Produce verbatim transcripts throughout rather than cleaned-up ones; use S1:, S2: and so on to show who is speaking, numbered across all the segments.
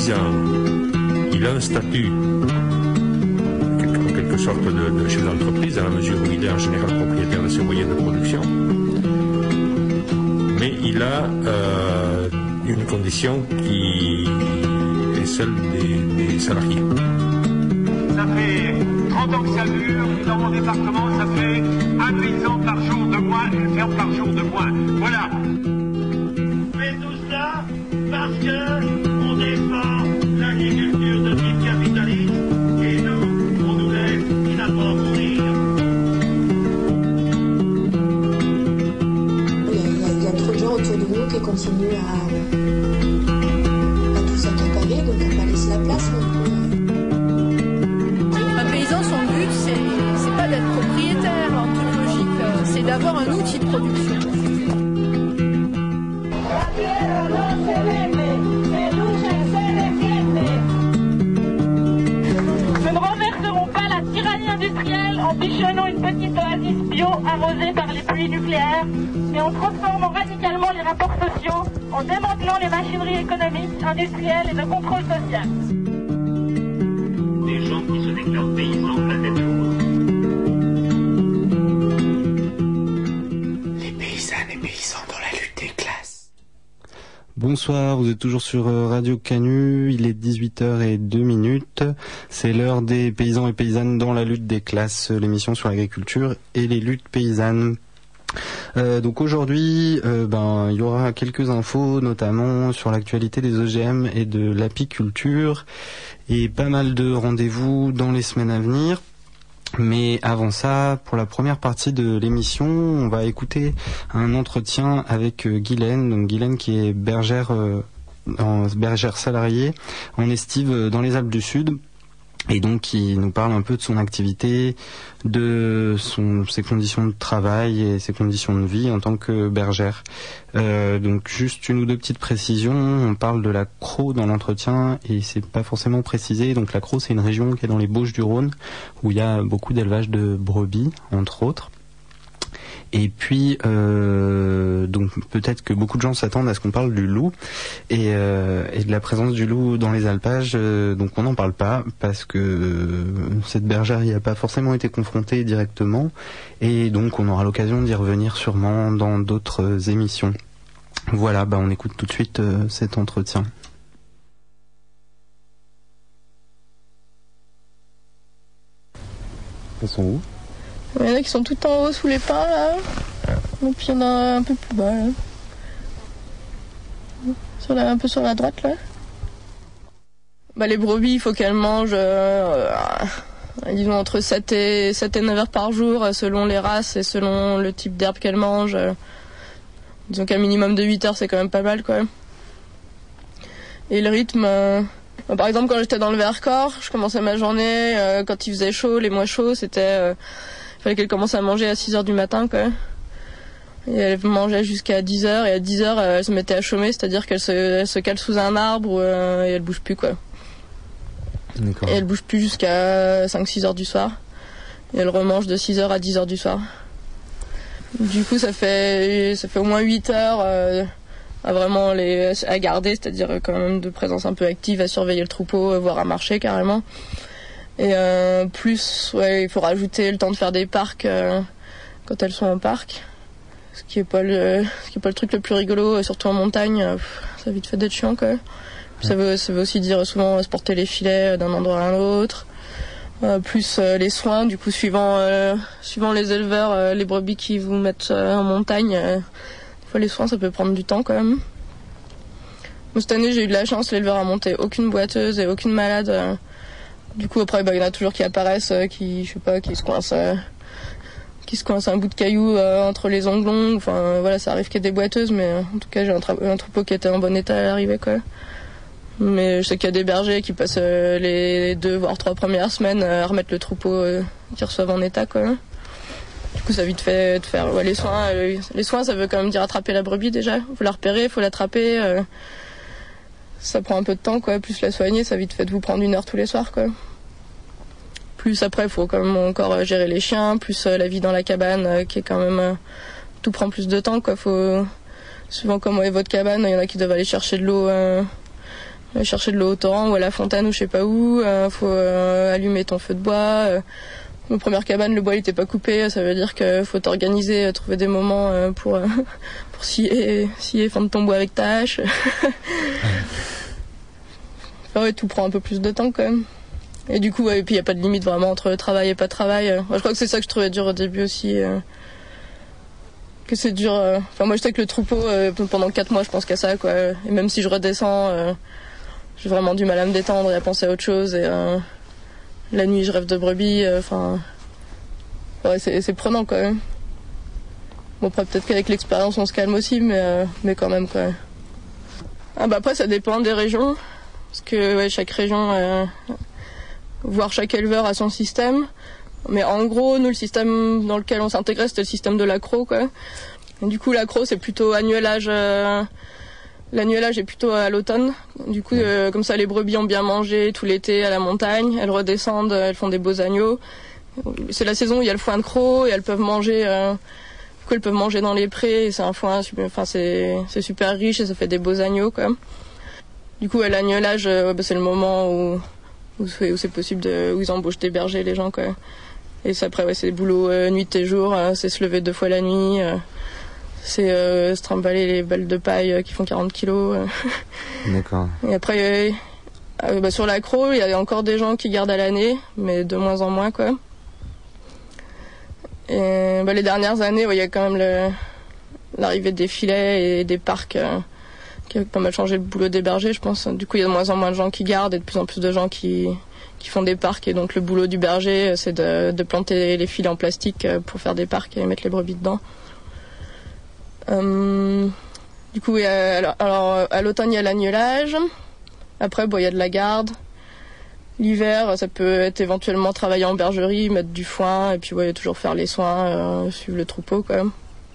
S1: paysan, il a un statut en quelque sorte de, de chef d'entreprise, dans la mesure où il est en général propriétaire de ses moyens de production, mais il a euh, une condition qui est celle des, des salariés.
S2: Ça fait trente ans que ça dure, dans mon département, ça fait un paysan par jour de moins, une ferme par jour de moins. Voilà.
S3: Mais tout ça parce que on défend l'agriculture de type capitaliste et nous, on nous laisse finalement mourir.
S4: Il y, a, il y a trop de gens autour de nous qui continuent à, à tout s'accaparer, donc on va laisser la place non plus.
S5: Son but, c'est, c'est pas d'être propriétaire en toute logique, c'est d'avoir un outil de production.
S6: Nous ne renverserons pas la tyrannie industrielle en bichonnant une petite oasis bio arrosée par les pluies nucléaires, mais en transformant radicalement les rapports sociaux, en démantelant les machineries économiques, industrielles et de contrôle social.
S3: Des gens qui se déclarent paysans la tête haute.
S7: Les paysannes et paysans dans la lutte des classes.
S8: Bonsoir, vous êtes toujours sur Radio Canu, il est dix-huit heures zéro deux minutes. C'est l'heure des paysans et paysannes dans la lutte des classes, l'émission sur l'agriculture et les luttes paysannes. Euh, donc aujourd'hui, euh, ben il y aura quelques infos, notamment sur l'actualité des O G M et de l'apiculture, et pas mal de rendez-vous dans les semaines à venir. Mais avant ça, pour la première partie de l'émission, on va écouter un entretien avec euh, Guylaine, donc Guylaine qui est bergère, euh, en, bergère salariée en estive euh, dans les Alpes du Sud. Et donc qui nous parle un peu de son activité, de son, ses conditions de travail et ses conditions de vie en tant que bergère. Euh, donc juste une ou deux petites précisions. On parle de la Crau dans l'entretien et c'est pas forcément précisé. Donc la Crau, c'est une région qui est dans les Bauges-du-Rhône où il y a beaucoup d'élevage de brebis entre autres. Et puis, euh, donc peut-être que beaucoup de gens s'attendent à ce qu'on parle du loup et, euh, et de la présence du loup dans les alpages. Euh, donc on n'en parle pas parce que euh, cette bergère n'y a pas forcément été confrontée directement. Et donc on aura l'occasion d'y revenir sûrement dans d'autres émissions. Voilà, bah on écoute tout de suite euh, cet entretien. Ils sont où ?
S9: Il y en a qui sont tout en haut sous les pins là, et puis il y en a un peu plus bas là, sur la, un peu sur la droite là. Bah, les brebis, il faut qu'elles mangent euh, euh, disons entre sept et neuf heures par jour selon les races et selon le type d'herbe qu'elles mangent. Disons qu'un minimum de huit heures c'est quand même pas mal quoi. Et le rythme, euh, bah, par exemple quand j'étais dans le Vercors, je commençais ma journée, euh, quand il faisait chaud, les mois chauds, c'était... Euh, il fallait qu'elle commence à manger à six heures du matin, quoi. Et elle mangeait jusqu'à dix heures, et à dix heures, elle se mettait à chômer, c'est-à-dire qu'elle se, elle se cale sous un arbre, euh, et elle bouge plus, quoi.
S8: D'accord.
S9: Et elle bouge plus jusqu'à cinq six heures du soir. Et elle remange de six heures à dix heures du soir. Du coup, ça fait, ça fait au moins huit heures, euh, à vraiment les, à garder, c'est-à-dire quand même de présence un peu active, à surveiller le troupeau, voire à marcher carrément. Et euh, plus, ouais, il faut rajouter le temps de faire des parcs euh, quand elles sont en parc, ce qui est pas le, ce qui est pas le truc le plus rigolo, surtout en montagne. Euh, ça a vite fait d'être chiant, quoi. Puis ça veut, ça veut aussi dire souvent se porter les filets d'un endroit à l'autre. Euh, plus euh, les soins, du coup suivant, euh, suivant les éleveurs, euh, les brebis qui vous mettent euh, en montagne, euh, des fois les soins ça peut prendre du temps quand même. Bon, cette année j'ai eu de la chance, l'éleveur a monté aucune boiteuse et aucune malade. Euh, Du coup après bah il y en a toujours qui apparaissent, euh, qui je sais pas, qui se coincent, euh, qui se coincent un bout de caillou euh, entre les ongles. Enfin euh, voilà, ça arrive qu'il y ait des boiteuses, mais euh, en tout cas j'ai un, tra- un troupeau qui était en bon état à l'arrivée quoi. Mais je sais qu'il y a des bergers qui passent euh, les deux voire trois premières semaines à remettre le troupeau euh, qu'ils reçoivent en état quoi. Du coup ça vite fait de faire ouais, les soins. Euh, les soins ça veut quand même dire attraper la brebis déjà. Faut la repérer, faut l'attraper. Euh, Ça prend un peu de temps, quoi. Plus la soigner, ça vite fait de vous prendre une heure tous les soirs, quoi. Plus après, il faut quand même encore gérer les chiens, plus euh, la vie dans la cabane, euh, qui est quand même... Euh, tout prend plus de temps, quoi. Faut... Souvent, comme est votre cabane, il y en a qui doivent aller chercher de l'eau euh, aller chercher de l'eau au torrent ou à la fontaine ou je sais pas où. Euh, faut euh, allumer ton feu de bois. Euh, ma première cabane, le bois il était pas coupé, ça veut dire qu'il faut t'organiser, trouver des moments euh, pour euh, pour scier, scier, fendre ton bois avec ta hache. Enfin, ouais, tout prend un peu plus de temps quand même. Et du coup, ouais, et puis il y a pas de limite vraiment entre travail et pas travail. Moi, je crois que c'est ça que je trouvais dur au début aussi. Euh, que c'est dur. Euh, enfin, moi, je sais que le troupeau, euh, pendant quatre mois, je pense qu'à ça, quoi. Et même si je redescends, euh, j'ai vraiment du mal à me détendre et à penser à autre chose. Et euh, la nuit, je rêve de brebis. Enfin, euh, ouais, c'est, c'est prenant, quand même. Bon, après, peut-être qu'avec l'expérience, on se calme aussi, mais, euh, mais quand même, quoi. Ah, bah, après, ça dépend des régions. Parce que, ouais, chaque région, euh, voire chaque éleveur a son système. Mais en gros, nous, le système dans lequel on s'intégrait, c'était le système de l'accro, quoi. Et du coup, l'accro, c'est plutôt annuelage. Euh, l'annuelage est plutôt à l'automne. Du coup, euh, comme ça, les brebis ont bien mangé tout l'été à la montagne. Elles redescendent, elles font des beaux agneaux. C'est la saison où il y a le foin de croc et elles peuvent manger. Euh, du coup, elles peuvent manger dans les prés. Et c'est un foin, enfin, c'est, c'est super riche et ça fait des beaux agneaux, quoi. Du coup, à l'agnelage, euh, bah, c'est le moment où, où, c'est, où c'est possible, de, où ils embauchent des bergers, les gens, quoi. Et c'est après, ouais, c'est des boulots euh, nuit et jour, euh, c'est se lever deux fois la nuit, euh, c'est euh, se trimballer les balles de paille euh, qui font quarante kilos. Euh.
S8: D'accord.
S9: Et après, euh, euh, bah, sur l'accro, il y a encore des gens qui gardent à l'année, mais de moins en moins, quoi. Et bah, les dernières années, il ouais, y a quand même le, l'arrivée des filets et des parcs euh, qui a pas mal changé le boulot des bergers, je pense. Du coup, il y a de moins en moins de gens qui gardent et de plus en plus de gens qui... qui font des parcs, et donc le boulot du berger, c'est de, de planter les filets en plastique pour faire des parcs et mettre les brebis dedans. Euh, du coup, alors, alors à l'automne, il y a l'agnelage. Après, bon, il y a de la garde. L'hiver, ça peut être éventuellement travailler en bergerie, mettre du foin, et puis ouais, toujours faire les soins, euh, suivre le troupeau, quand même.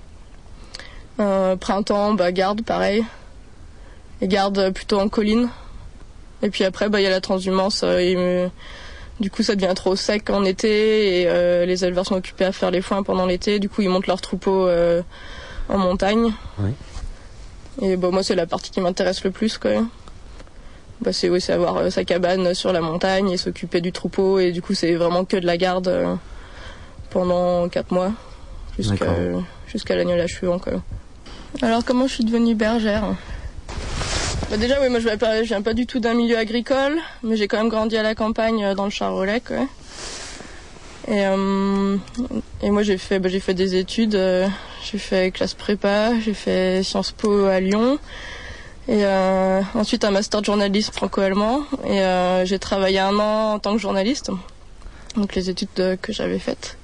S9: Euh, printemps, bah, garde, pareil. Et garde plutôt en colline. Et puis après, bah, y a la transhumance. Euh, et, euh, du coup, ça devient trop sec en été et euh, les éleveurs sont occupés à faire les foins pendant l'été. Du coup, ils montent leur troupeau euh, en montagne. Oui. Et bah, moi, c'est la partie qui m'intéresse le plus, quoi. Bah, c'est, oui, c'est avoir euh, sa cabane sur la montagne et s'occuper du troupeau. Et du coup, c'est vraiment que de la garde euh, pendant quatre mois jusqu'à, jusqu'à l'agnelage suivant, quoi. Alors, comment je suis devenue bergère ? Bah déjà, oui, moi je viens, pas, je viens pas du tout d'un milieu agricole, mais j'ai quand même grandi à la campagne dans le Charolais, quoi. Et, euh, et moi j'ai fait, bah, j'ai fait des études, euh, j'ai fait classe prépa, j'ai fait Sciences Po à Lyon, et euh, ensuite un master de journalisme franco-allemand, et euh, j'ai travaillé un an en tant que journaliste, donc les études euh, que j'avais faites.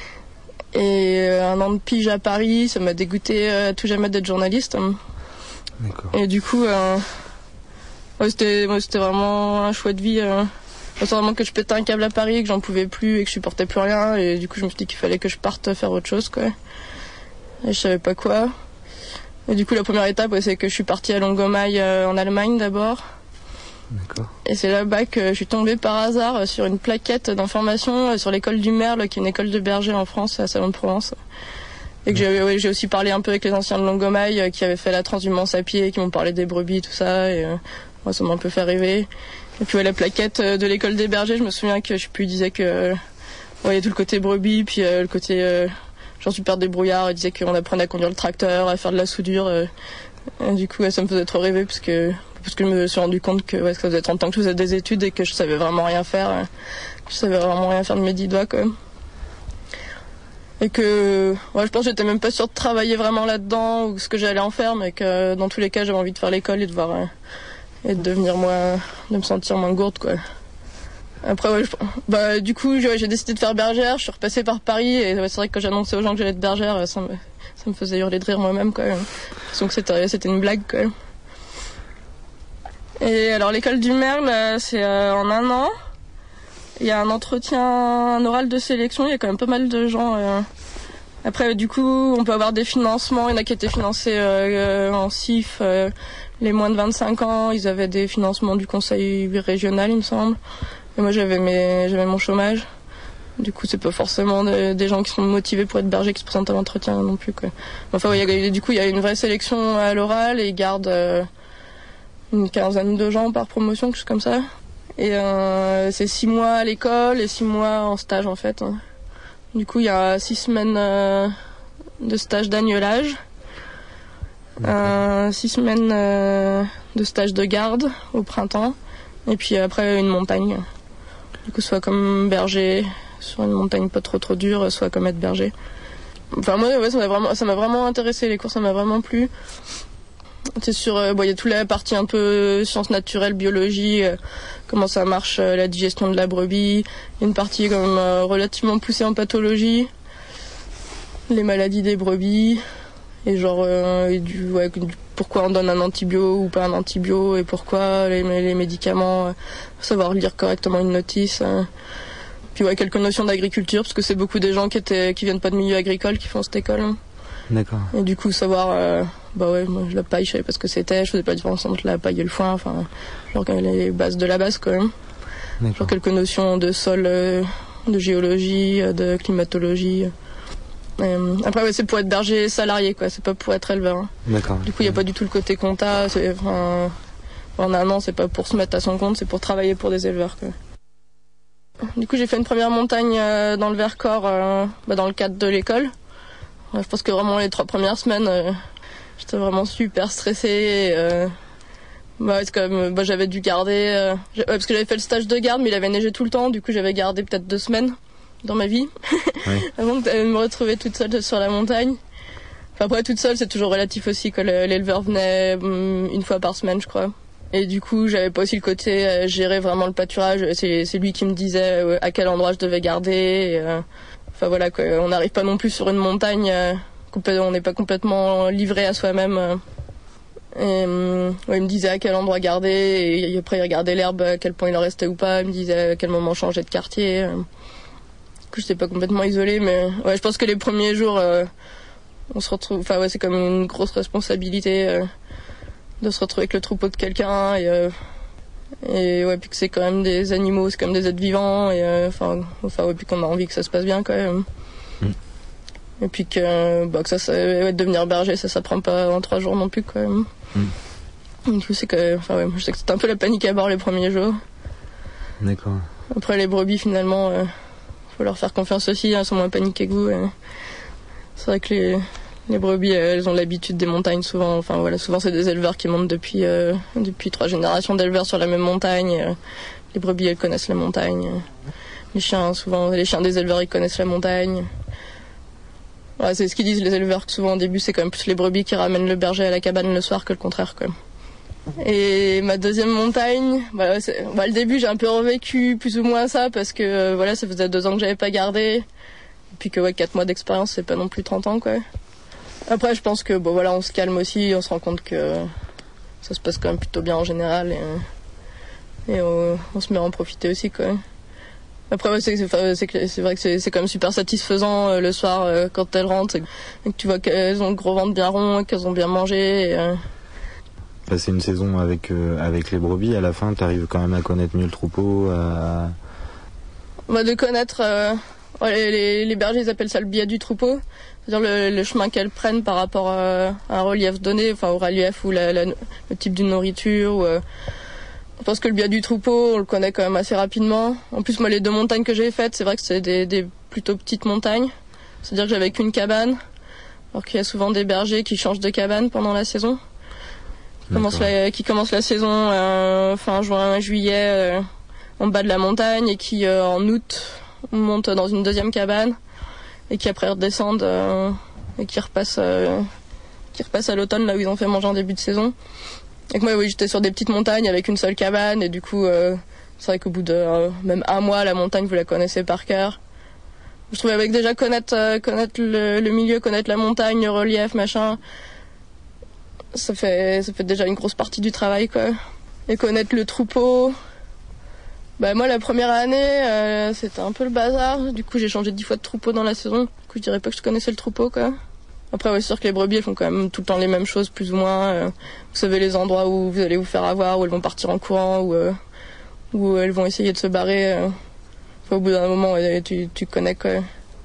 S9: Et euh, un an de pige à Paris, ça m'a dégoûté à tout jamais d'être journaliste. D'accord. Et du coup, euh, ouais, c'était, ouais, c'était vraiment un choix de vie. Euh, c'est vraiment que je pétais un câble à Paris, que j'en pouvais plus et que je supportais plus rien. Et du coup, je me suis dit qu'il fallait que je parte faire autre chose, quoi. Et je savais pas quoi. Et du coup, la première étape, ouais, c'est que je suis partie à Longomaille euh, en Allemagne d'abord. D'accord. Et c'est là-bas que je suis tombée par hasard sur une plaquette d'information euh, sur l'école du Merle, qui est une école de berger en France, à Salon de Provence. Et que j'ai, ouais, j'ai aussi parlé un peu avec les anciens de Longomaille euh, qui avaient fait la transhumance à pied, qui m'ont parlé des brebis, tout ça, et euh, ouais, ça m'a un peu fait rêver. Et puis ouais, la plaquette euh, de l'école des bergers, je me souviens que je sais plus, disait que euh, ouais, il y a tout le côté brebis, puis euh, le côté euh, genre super débrouillard, il disait qu'on apprenait à conduire le tracteur, à faire de la soudure. Euh, et du coup, ouais, ça me faisait trop rêver parce que parce que je me suis rendu compte que ouais, ça faisait trente ans que je faisais des études et que je savais vraiment rien faire, euh, que je savais vraiment rien faire de mes dix doigts, quand même. Et que ouais, je pense que j'étais même pas sûre de travailler vraiment là-dedans ou ce que j'allais en faire, mais que dans tous les cas j'avais envie de faire l'école et de voir euh, et de devenir moins, de me sentir moins gourde, quoi. Après ouais, je, bah du coup j'ai, j'ai décidé de faire bergère, je suis repassée par Paris et ouais, c'est vrai que quand j'annonçais aux gens que j'allais être bergère, ça me ça me faisait hurler de rire moi-même, quoi. Donc c'était c'était une blague, quoi. Et alors l'école du Merle, c'est euh, en un an. Il y a un entretien, un oral de sélection, il y a quand même pas mal de gens. Euh... Après, du coup, on peut avoir des financements. Il y en a qui étaient financés euh, en C I F. Euh, les moins de vingt-cinq ans, ils avaient des financements du conseil régional, il me semble. Et moi, j'avais, mes, j'avais mon chômage. Du coup, c'est pas forcément de, des gens qui sont motivés pour être bergers qui se présentent à l'entretien non plus, quoi. Enfin, ouais, y a, du coup, il y a une vraie sélection à l'oral et ils gardent... Euh, une quinzaine de gens par promotion, quelque chose comme ça. Et euh, c'est six mois à l'école et six mois en stage en fait. Du coup, il y a six semaines euh, de stage d'agnelage, euh, six semaines euh, de stage de garde au printemps, et puis après une montagne. Du coup, soit comme berger sur une montagne pas trop trop dure, soit comme être berger. Enfin moi, ouais, ça m'a vraiment, ça m'a vraiment intéressé, les cours, ça m'a vraiment plu. C'est sûr, euh, bon, il y a toute la partie un peu sciences naturelles, biologie, euh, comment ça marche, euh, la digestion de la brebis. Il y a une partie quand même euh, relativement poussée en pathologie, les maladies des brebis, et genre euh, et du, ouais, du, pourquoi on donne un antibio ou pas un antibio, et pourquoi les, les médicaments, euh, savoir lire correctement une notice. Euh. Puis ouais, quelques notions d'agriculture, parce que c'est beaucoup des gens qui étaient, qui viennent pas de milieu agricole qui font cette école. Hein.
S8: D'accord.
S9: Et du coup, savoir, euh, bah ouais, moi, la paille, je savais pas ce que c'était, je faisais pas la différence entre la paille et le foin, enfin, genre les bases de la base quand même. D'accord. Genre quelques notions de sol, euh, de géologie, euh, de climatologie. Euh, après, ouais, c'est pour être berger salarié, quoi, c'est pas pour être éleveur. Hein.
S8: D'accord.
S9: Du coup, il y a pas du tout le côté compta, c'est, enfin, en un an, c'est pas pour se mettre à son compte, c'est pour travailler pour des éleveurs, quoi. Du coup, j'ai fait une première montagne euh, dans le Vercors, euh, bah, dans le cadre de l'école. Je pense que vraiment les trois premières semaines, euh, j'étais vraiment super stressée. Euh, bah, c'est comme, bah, j'avais dû garder, euh, ouais, parce que j'avais fait le stage de garde, mais il avait neigé tout le temps. Du coup, j'avais gardé peut-être deux semaines dans ma vie oui. avant de me retrouver toute seule sur la montagne. Enfin, après, toute seule, c'est toujours relatif aussi, que l'éleveur venait une fois par semaine, je crois. Et du coup, j'avais pas aussi le côté euh, gérer vraiment le pâturage. C'est, c'est lui qui me disait euh, à quel endroit je devais garder. Et, euh, Enfin voilà, quoi. On n'arrive pas non plus sur une montagne, euh, on n'est pas complètement livré à soi-même. Euh, et, euh, ouais, il me disait à quel endroit garder, et, et après il regardait l'herbe, à quel point il en restait ou pas, il me disait à quel moment changer de quartier. Euh. Du coup, j'étais pas complètement isolée, mais ouais, je pense que les premiers jours, euh, on se retrouve, enfin ouais, c'est comme une grosse responsabilité euh, de se retrouver avec le troupeau de quelqu'un. Et, euh, Et ouais, puis que c'est quand même des animaux, c'est comme des êtres vivants, et enfin, euh, enfin ouais, puis qu'on a envie que ça se passe bien quand même. Mm. Et puis que, bah, que ça, ça ouais, devenir berger, ça s'apprend pas en trois jours non plus quand même. Mm. Du coup, c'est que, enfin ouais, je sais que c'était un peu la panique à bord les premiers jours.
S8: D'accord.
S9: Après les brebis, finalement, euh, faut leur faire confiance aussi, hein, elles sont moins paniquées que vous. Et c'est vrai que les Les brebis, elles ont l'habitude des montagnes souvent. Enfin voilà, souvent c'est des éleveurs qui montent depuis euh, depuis trois générations d'éleveurs sur la même montagne. Euh, les brebis, elles connaissent la montagne. Les chiens, souvent, les chiens des éleveurs, ils connaissent la montagne. Voilà, c'est ce qu'ils disent les éleveurs, que souvent au début c'est quand même plus les brebis qui ramènent le berger à la cabane le soir que le contraire, quoi. Et ma deuxième montagne, bah, c'est, bah, le début j'ai un peu revécu plus ou moins ça parce que euh, voilà, ça faisait deux ans que j'avais pas gardé. Et puis que ouais, quatre mois d'expérience, c'est pas non plus trente ans, quoi. Après, je pense que bon voilà, on se calme aussi, on se rend compte que ça se passe quand même plutôt bien en général, et, et on, on se met à en profiter aussi, quoi. Après, ouais, c'est, c'est, c'est, c'est vrai que c'est, c'est quand même super satisfaisant euh, le soir euh, quand elles rentrent, et que tu vois qu'elles ont le gros ventre bien rond, qu'elles ont bien mangé. Et, euh...
S8: Passer une saison avec euh, avec les brebis, à la fin, tu arrives quand même à connaître mieux le troupeau. À...
S9: Bah, de connaître. Euh... Ouais, les, les, les bergers, ils appellent ça le biais du troupeau. C'est-à-dire le, le chemin qu'elles prennent par rapport à, à un relief donné, enfin au relief ou la, la, le type d'une nourriture. Ou, euh, je pense que le biais du troupeau, on le connaît quand même assez rapidement. En plus, moi, les deux montagnes que j'ai faites, c'est vrai que c'est des, des plutôt petites montagnes. C'est-à-dire que j'avais qu'une cabane, alors qu'il y a souvent des bergers qui changent de cabane pendant la saison. Qui commencent la, qui commencent la saison euh, fin juin, juillet, euh, en bas de la montagne, et qui euh, en août montent dans une deuxième cabane. Et qui après redescendent euh, et qui repassent, euh, qui repassent à l'automne, là où ils ont fait manger en début de saison. Et que moi, oui, j'étais sur des petites montagnes avec une seule cabane, et du coup, euh, c'est vrai qu'au bout de euh, même un mois, la montagne, vous la connaissez par cœur. Je trouvais avec déjà connaître, euh, connaître le, le milieu, connaître la montagne, le relief, machin, ça fait, ça fait déjà une grosse partie du travail, quoi. Et connaître le troupeau. Bah moi la première année euh, c'était un peu le bazar, du coup j'ai changé dix fois de troupeau dans la saison, du coup je dirais pas que je connaissais le troupeau, quoi. Après ouais, c'est sûr que les brebis elles font quand même tout le temps les mêmes choses plus ou moins, euh, vous savez les endroits où vous allez vous faire avoir, où elles vont partir en courant, ou euh, où elles vont essayer de se barrer, euh. Enfin, au bout d'un moment ouais, tu, tu connais, quoi.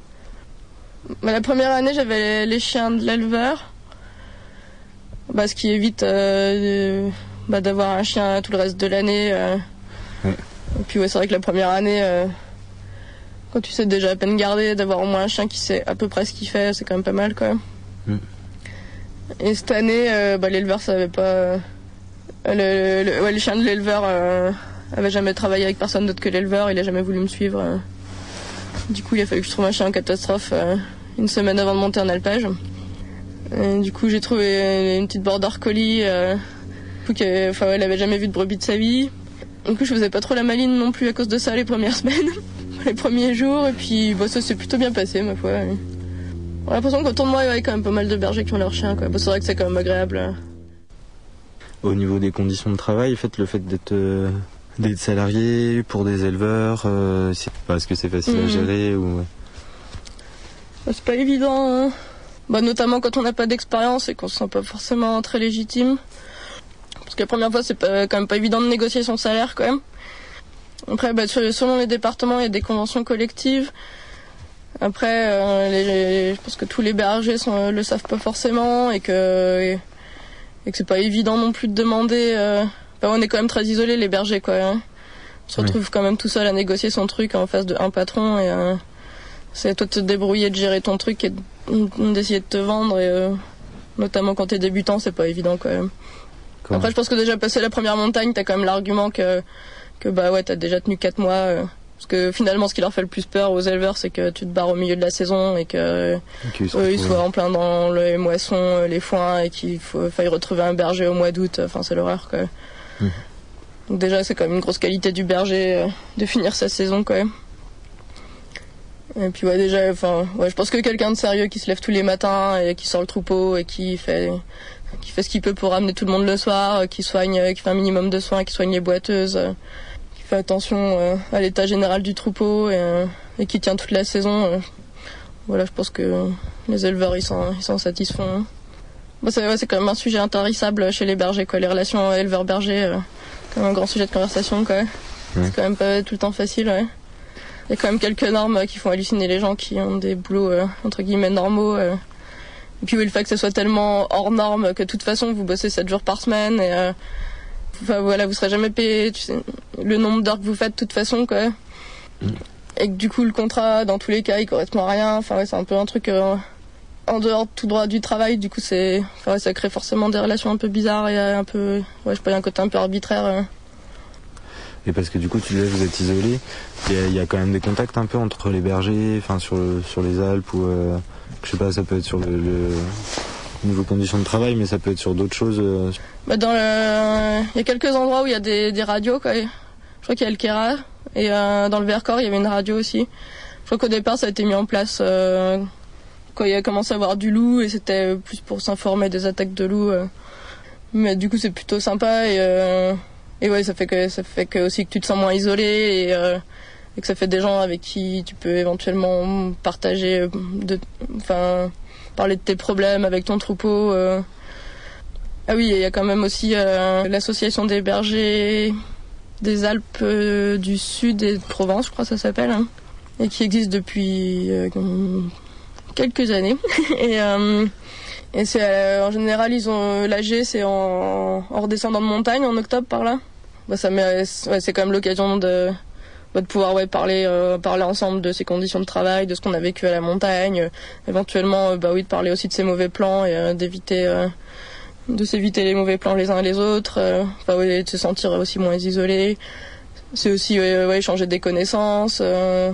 S9: Bah, la première année j'avais les chiens de l'éleveur, bah, ce qui évite euh, bah, d'avoir un chien tout le reste de l'année. Euh. Ouais. Et puis ouais, c'est vrai que la première année, euh, quand tu sais déjà à peine garder, d'avoir au moins un chien qui sait à peu près ce qu'il fait, c'est quand même pas mal quand même. Mm. Et cette année, euh, bah, l'éleveur savait pas... Euh, le, le, ouais, le chien de l'éleveur euh, avait jamais travaillé avec personne d'autre que l'éleveur, il a jamais voulu me suivre. Euh. Du coup, il a fallu que je trouve un chien en catastrophe euh, une semaine avant de monter en alpage. Et du coup, j'ai trouvé une petite border collie. Euh, qu'elle, enfin, elle avait jamais vu de brebis de sa vie. Du coup, je faisais pas trop la maline non plus à cause de ça les premières semaines, les premiers jours. Et puis, bah, ça s'est plutôt bien passé, ma foi. J'ai l'impression qu'autour de moi, il y avait quand même pas mal de bergers qui ont leur chien, quoi. Bah, c'est vrai que c'est quand même agréable.
S8: Au niveau des conditions de travail, fait, le fait d'être, euh, d'être salarié pour des éleveurs, euh, c'est parce que c'est facile mmh. à gérer ou...
S9: Bah, c'est pas évident, hein. Bah, notamment quand on n'a pas d'expérience et qu'on se sent pas forcément très légitime. Parce que la première fois, c'est pas, quand même pas évident de négocier son salaire, quand même. Après, bah, selon les départements, il y a des conventions collectives. Après, euh, les, les, je pense que tous les bergers sont, le savent pas forcément et que, et, et que c'est pas évident non plus de demander. Euh, bah, on est quand même très isolés, les bergers, quoi. Hein. On se retrouve oui. quand même tout seul à négocier son truc en face d'un patron et euh, c'est à toi de te débrouiller, de gérer ton truc et d'essayer de te vendre. Et, euh, notamment quand t'es débutant, c'est pas évident, quand même. Comment? Après, je pense que déjà passé la première montagne, t'as quand même l'argument que, que bah ouais, t'as déjà tenu quatre mois. Euh, parce que finalement, ce qui leur fait le plus peur aux éleveurs, c'est que tu te barres au milieu de la saison et que okay, eux, ils soient en plein dans les moissons, les foins et qu'il faut, faille retrouver un berger au mois d'août. Enfin, c'est l'horreur, quoi. Mmh. Donc déjà, c'est quand même une grosse qualité du berger euh, de finir sa saison, quand même. Et puis ouais, déjà, enfin, ouais, je pense que quelqu'un de sérieux qui se lève tous les matins et qui sort le troupeau et qui fait... qui fait ce qu'il peut pour ramener tout le monde le soir, qui soigne, qui fait un minimum de soins, qui soigne les boiteuses, qui fait attention euh, à l'état général du troupeau et, euh, et qui tient toute la saison. Euh, voilà, je pense que les éleveurs ils sont, ils sont satisfaits. Bon, c'est, ouais, c'est quand même un sujet intarissable chez les bergers, quoi. Les relations éleveurs-bergers, euh, quand même un grand sujet de conversation, quoi. Ouais. C'est quand même pas tout le temps facile, ouais. Il y a quand même quelques normes qui font halluciner les gens qui ont des boulots euh, entre guillemets normaux. Euh. Et puis oui, le fait que ce soit tellement hors norme que de toute façon vous bossez sept jours par semaine et euh, enfin, voilà, vous serez jamais payé, tu sais, le nombre d'heures que vous faites de toute façon, quoi. Mm. Et que du coup le contrat dans tous les cas il correspond à rien. Enfin ouais, c'est un peu un truc euh, en dehors de tout droit du travail. Du coup c'est, enfin, ouais, ça crée forcément des relations un peu bizarres et un peu, ouais, je sais pas, il y a un côté un peu arbitraire. Euh.
S8: Et parce que du coup tu disais vous êtes isolé, il y, y a quand même des contacts un peu entre les bergers, enfin sur le, sur les Alpes ou euh, je sais pas, ça peut être sur le, le niveau conditions de travail, mais ça peut être sur d'autres choses. Euh...
S9: Bah dans le, il y a quelques endroits où il y a des, des radios, quoi. Je crois qu'il y a le Kéra et euh, dans le Vercors il y avait une radio aussi. Je crois qu'au départ ça a été mis en place euh, quand il y a commencé à avoir du loup et c'était plus pour s'informer des attaques de loups. Euh. Mais du coup c'est plutôt sympa et euh, Et ouais, ça fait que ça fait que aussi que tu te sens moins isolé et, euh, et que ça fait des gens avec qui tu peux éventuellement partager, de, enfin, parler de tes problèmes avec ton troupeau. Euh. Ah oui, il y a quand même aussi euh, l'association des bergers des Alpes euh, du Sud et de Provence, je crois que ça s'appelle, hein, et qui existe depuis euh, quelques années. et euh, Et c'est euh, en général ils ont l'A G, c'est en, en redescendant de montagne en octobre par là. Bah ça met, ouais, c'est quand même l'occasion de, bah, de pouvoir ouais parler euh, parler ensemble de ses conditions de travail, de ce qu'on a vécu à la montagne, euh, éventuellement euh, bah oui de parler aussi de ses mauvais plans et euh, d'éviter euh, de s'éviter les mauvais plans les uns et les autres. Euh, bah ouais, de se sentir aussi moins isolé. C'est aussi ouais, ouais échanger des connaissances. Euh,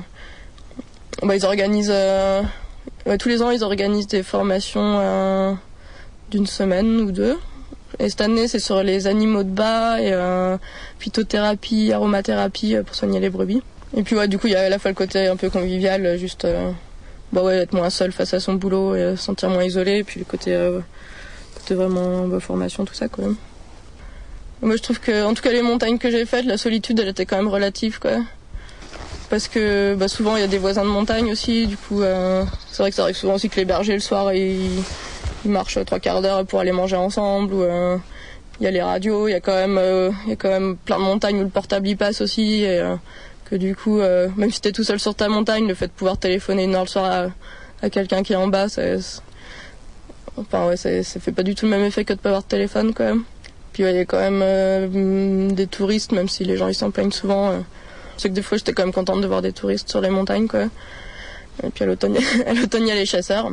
S9: bah ils organisent euh, Ouais, tous les ans, ils organisent des formations euh, d'une semaine ou deux. Et cette année, c'est sur les animaux de bas et euh, phytothérapie, aromathérapie euh, pour soigner les brebis. Et puis ouais, du coup, il y a à la fois le côté un peu convivial, juste euh, bah ouais, être moins seul face à son boulot et se sentir moins isolé. Et puis le côté, euh, côté vraiment bah, formation, tout ça, quand même. Moi, je trouve que, en tout cas, les montagnes que j'ai faites, la solitude, elle était quand même relative, quoi. Parce que bah, souvent il y a des voisins de montagne aussi, du coup euh, c'est vrai que ça arrive souvent aussi que les bergers le soir ils, ils marchent trois quarts d'heure pour aller manger ensemble. Ou, euh, il y a les radios, il y a quand même euh, il y a quand même plein de montagnes où le portable y passe aussi et euh, que du coup euh, même si t'es tout seul sur ta montagne, le fait de pouvoir téléphoner une heure le soir à, à quelqu'un qui est en bas, c'est, c'est... enfin ouais, c'est, ça fait pas du tout le même effet que de pas avoir de téléphone quand même. Puis il ouais, y a quand même euh, des touristes, même si les gens ils s'en plaignent souvent. Euh. Je sais que des fois j'étais quand même contente de voir des touristes sur les montagnes, quoi. Et puis à l'automne, à l'automne il y a les chasseurs.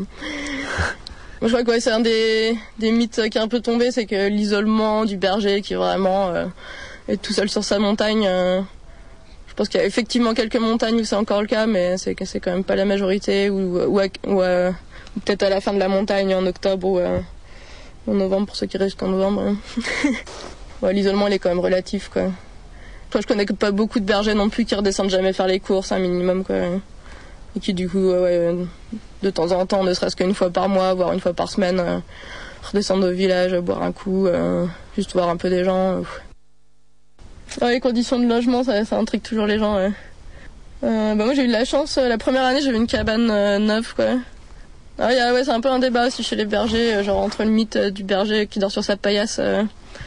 S9: Je crois que ouais, c'est un des, des mythes qui est un peu tombé, c'est que l'isolement du berger qui vraiment euh, est tout seul sur sa montagne. Euh, je pense qu'il y a effectivement quelques montagnes où c'est encore le cas, mais c'est, c'est quand même pas la majorité. Ou, ou, à, ou, à, ou peut-être à la fin de la montagne en octobre ou euh, en novembre pour ceux qui restent jusqu'en novembre. Ouais, l'isolement il est quand même relatif, quoi. Moi, je connais pas beaucoup de bergers non plus qui redescendent jamais faire les courses, un minimum, quoi. Et qui du coup, ouais, de temps en temps, ne serait-ce qu'une fois par mois, voire une fois par semaine, euh, redescendre au village, boire un coup, euh, juste voir un peu des gens. Ouais, les conditions de logement, ça, ça intrigue toujours les gens. Ouais. Euh, bah moi j'ai eu de la chance, la première année j'avais une cabane euh, neuve, quoi. Ah, y a, ouais, c'est un peu un débat aussi chez les bergers, genre entre le mythe euh, du berger qui dort sur sa paillasse euh,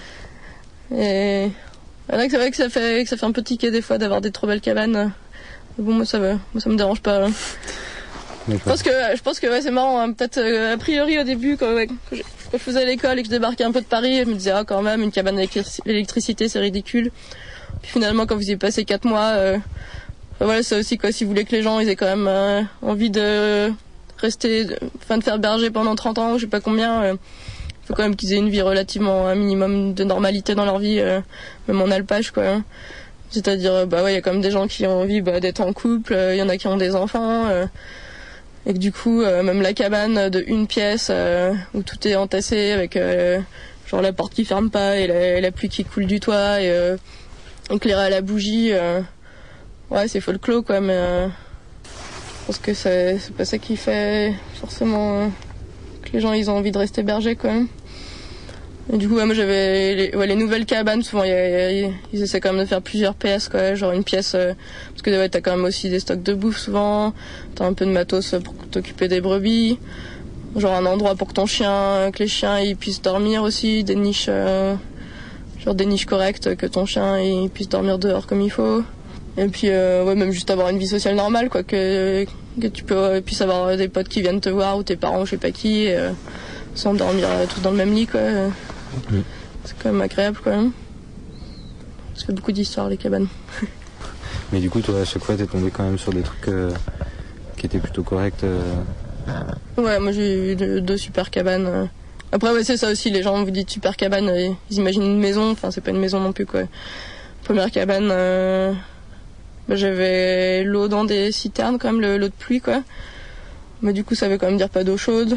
S9: et... Voilà, c'est vrai que ça fait, que ça fait un peu tiquer des fois d'avoir des trop belles cabanes. Bon, moi ça va, moi ça me dérange pas. Hein. Je pense que, je pense que ouais, c'est marrant. Hein. Peut-être euh, a priori au début, quand, ouais, quand, je, quand je faisais l'école et que je débarquais un peu de Paris, je me disais ah quand même une cabane avec l'électricité c'est ridicule. Puis finalement quand vous y passez quatre mois, euh, enfin, voilà c'est aussi quoi. Si vous voulez que les gens ils aient quand même euh, envie de rester, enfin de, de faire berger pendant trente ans, je sais pas combien. Euh, faut quand même qu'ils aient une vie relativement un minimum de normalité dans leur vie, euh, même en alpage quoi. Hein. C'est-à-dire, bah ouais, il y a quand même des gens qui ont envie bah, d'être en couple, il euh, y en a qui ont des enfants, euh, et que du coup, euh, même la cabane de une pièce euh, où tout est entassé avec euh, genre la porte qui ferme pas et la, la pluie qui coule du toit et euh, éclairé à la bougie, euh, ouais, c'est folklore quoi, mais euh, je pense que c'est, c'est pas ça qui fait forcément euh, que les gens ils ont envie de rester bergers quoi. Et du coup, ouais, moi j'avais les, ouais, les nouvelles cabanes, souvent y a, y a, ils essaient quand même de faire plusieurs pièces, quoi, genre une pièce, euh, parce que ouais, t'as quand même aussi des stocks de bouffe souvent, t'as un peu de matos pour t'occuper des brebis, genre un endroit pour que ton chien, que les chiens ils puissent dormir aussi, des niches, euh, genre des niches correctes, que ton chien il puisse dormir dehors comme il faut. Et puis, euh, ouais, même juste avoir une vie sociale normale, quoi, que, que tu peux, euh, puisses avoir des potes qui viennent te voir, ou tes parents, je sais pas qui, et, euh, sans dormir euh, tous dans le même lit, quoi. Mmh. C'est quand même agréable quand même. Ça fait beaucoup d'histoires les cabanes.
S8: Mais du coup toi à chaque fois t'es tombé quand même sur des trucs euh, qui étaient plutôt corrects euh...
S9: Ouais, moi j'ai eu deux, deux super cabanes. Après ouais c'est ça aussi, les gens vous disent super cabane, ils imaginent une maison, enfin c'est pas une maison non plus quoi. Première cabane, euh... bah, j'avais l'eau dans des citernes quand même, le, l'eau de pluie quoi. Mais du coup ça veut quand même dire pas d'eau chaude.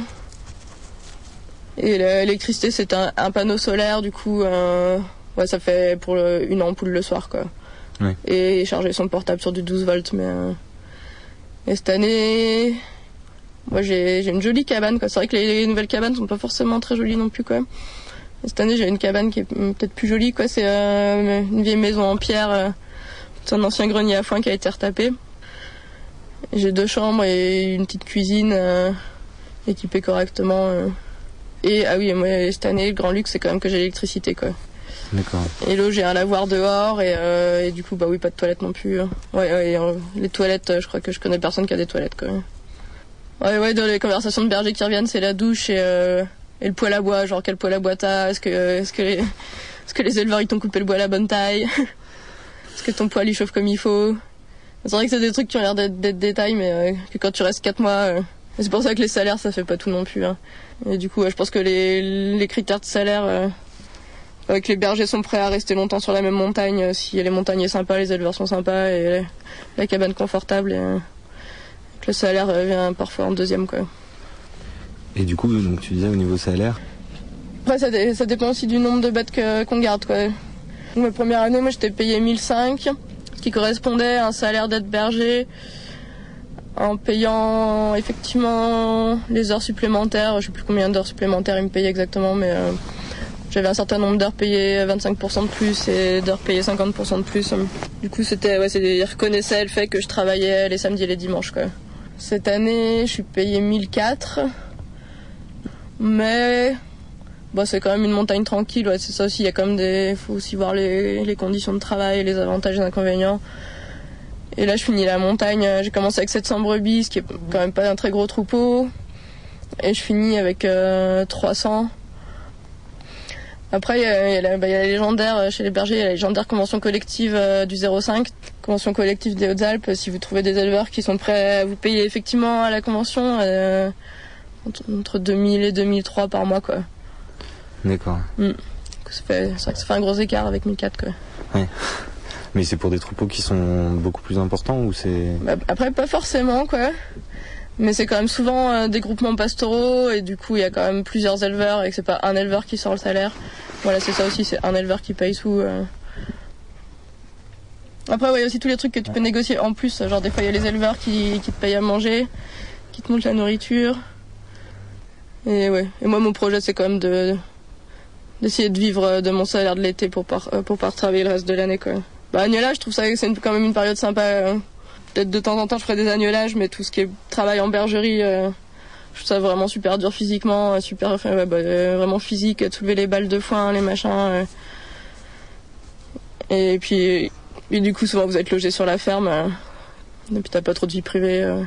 S9: Et l'électricité c'est un, un panneau solaire, du coup euh, ouais, ça fait pour le, une ampoule le soir quoi. Ouais. Et charger son portable sur du douze volts. Mais euh... et cette année, moi j'ai, j'ai une jolie cabane quoi. C'est vrai que les, les nouvelles cabanes sont pas forcément très jolies non plus quoi. Et cette année j'ai une cabane qui est peut-être plus jolie quoi. C'est euh, une vieille maison en pierre, euh, c'est un ancien grenier à foin qui a été retapé. Et j'ai deux chambres et une petite cuisine euh, équipée correctement. Euh. Et ah oui, moi cette année le grand luxe c'est quand même que j'ai l'électricité quoi.
S8: D'accord.
S9: Et l'eau j'ai un lavoir dehors et, euh, et du coup bah oui pas de toilettes non plus. Hein. Ouais, ouais et, euh, les toilettes je crois que je connais personne qui a des toilettes quoi. Ouais ouais dans les conversations de bergers qui reviennent c'est la douche et, euh, et le poêle à bois, genre quel poêle à bois t'as, est-ce que est-ce que les, est-ce que les éleveurs ils t'ont coupé le bois à la bonne taille, est-ce que ton poêle il chauffe comme il faut. C'est vrai que c'est des trucs qui ont l'air d'être des détails mais euh, que quand tu restes quatre mois euh, c'est pour ça que les salaires ça fait pas tout non plus. Hein. Et du coup ouais, je pense que les, les critères de salaire euh, avec les bergers sont prêts à rester longtemps sur la même montagne euh, si les montagnes sont sympas, les éleveurs sont sympas et la, la cabane confortable et euh, le salaire euh, vient parfois en deuxième quoi.
S8: Et du coup donc tu disais au niveau salaire
S9: après ça, dé, ça dépend aussi du nombre de bêtes que, qu'on garde quoi. Donc, ma première année moi j'étais payé mille cinq, ce qui correspondait à un salaire d'être berger en payant effectivement les heures supplémentaires. Je sais plus combien d'heures supplémentaires ils me payaient exactement mais euh, j'avais un certain nombre d'heures payées vingt-cinq pour cent de plus et d'heures payées cinquante pour cent de plus. Du coup c'était ouais, c'est, ils reconnaissaient le fait que je travaillais les samedis et les dimanches quoi. Cette année je suis payé mille quatre, mais bon, c'est quand même une montagne tranquille, ouais, c'est ça aussi, il y a quand même des, faut aussi voir les, les conditions de travail, les avantages et les inconvénients. Et là je finis la montagne, j'ai commencé avec sept cents brebis, ce qui est quand même pas un très gros troupeau, et je finis avec euh, trois cents. Après, il y a, y, a bah, y a la légendaire, chez les bergers, il y a la légendaire convention collective euh, du zéro cinq, convention collective des Hautes-Alpes. Si vous trouvez des éleveurs qui sont prêts à vous payer effectivement à la convention, euh, entre deux mille et deux mille trois par mois, quoi.
S8: D'accord.
S9: Mm. Ça fait, c'est vrai que ça fait un gros écart avec mille quatre, quoi.
S8: Ouais. Mais c'est pour des troupeaux qui sont beaucoup plus importants ou c'est...
S9: Bah, après, pas forcément, quoi. Mais c'est quand même souvent euh, des groupements pastoraux et du coup il y a quand même plusieurs éleveurs et que c'est pas un éleveur qui sort le salaire. Voilà, c'est ça aussi, c'est un éleveur qui paye sous. Euh... Après, ouais, il y a aussi tous les trucs que tu peux négocier en plus. Genre des fois il y a les éleveurs qui, qui te payent à manger, qui te montent la nourriture. Et ouais, et moi mon projet c'est quand même de d'essayer de vivre de mon salaire de l'été pour pas pour pas travailler le reste de l'année, quoi. Bah agnelage, je trouve ça c'est une, quand même une période sympa. Euh... Peut-être de temps en temps je ferai des agnelages, mais tout ce qui est travail en bergerie, euh, je trouve ça vraiment super dur physiquement, super enfin, ouais, bah, euh, vraiment physique, de soulever les balles de foin, les machins. Euh. Et puis et du coup souvent vous êtes logé sur la ferme, euh, et puis t'as pas trop de vie privée. Euh.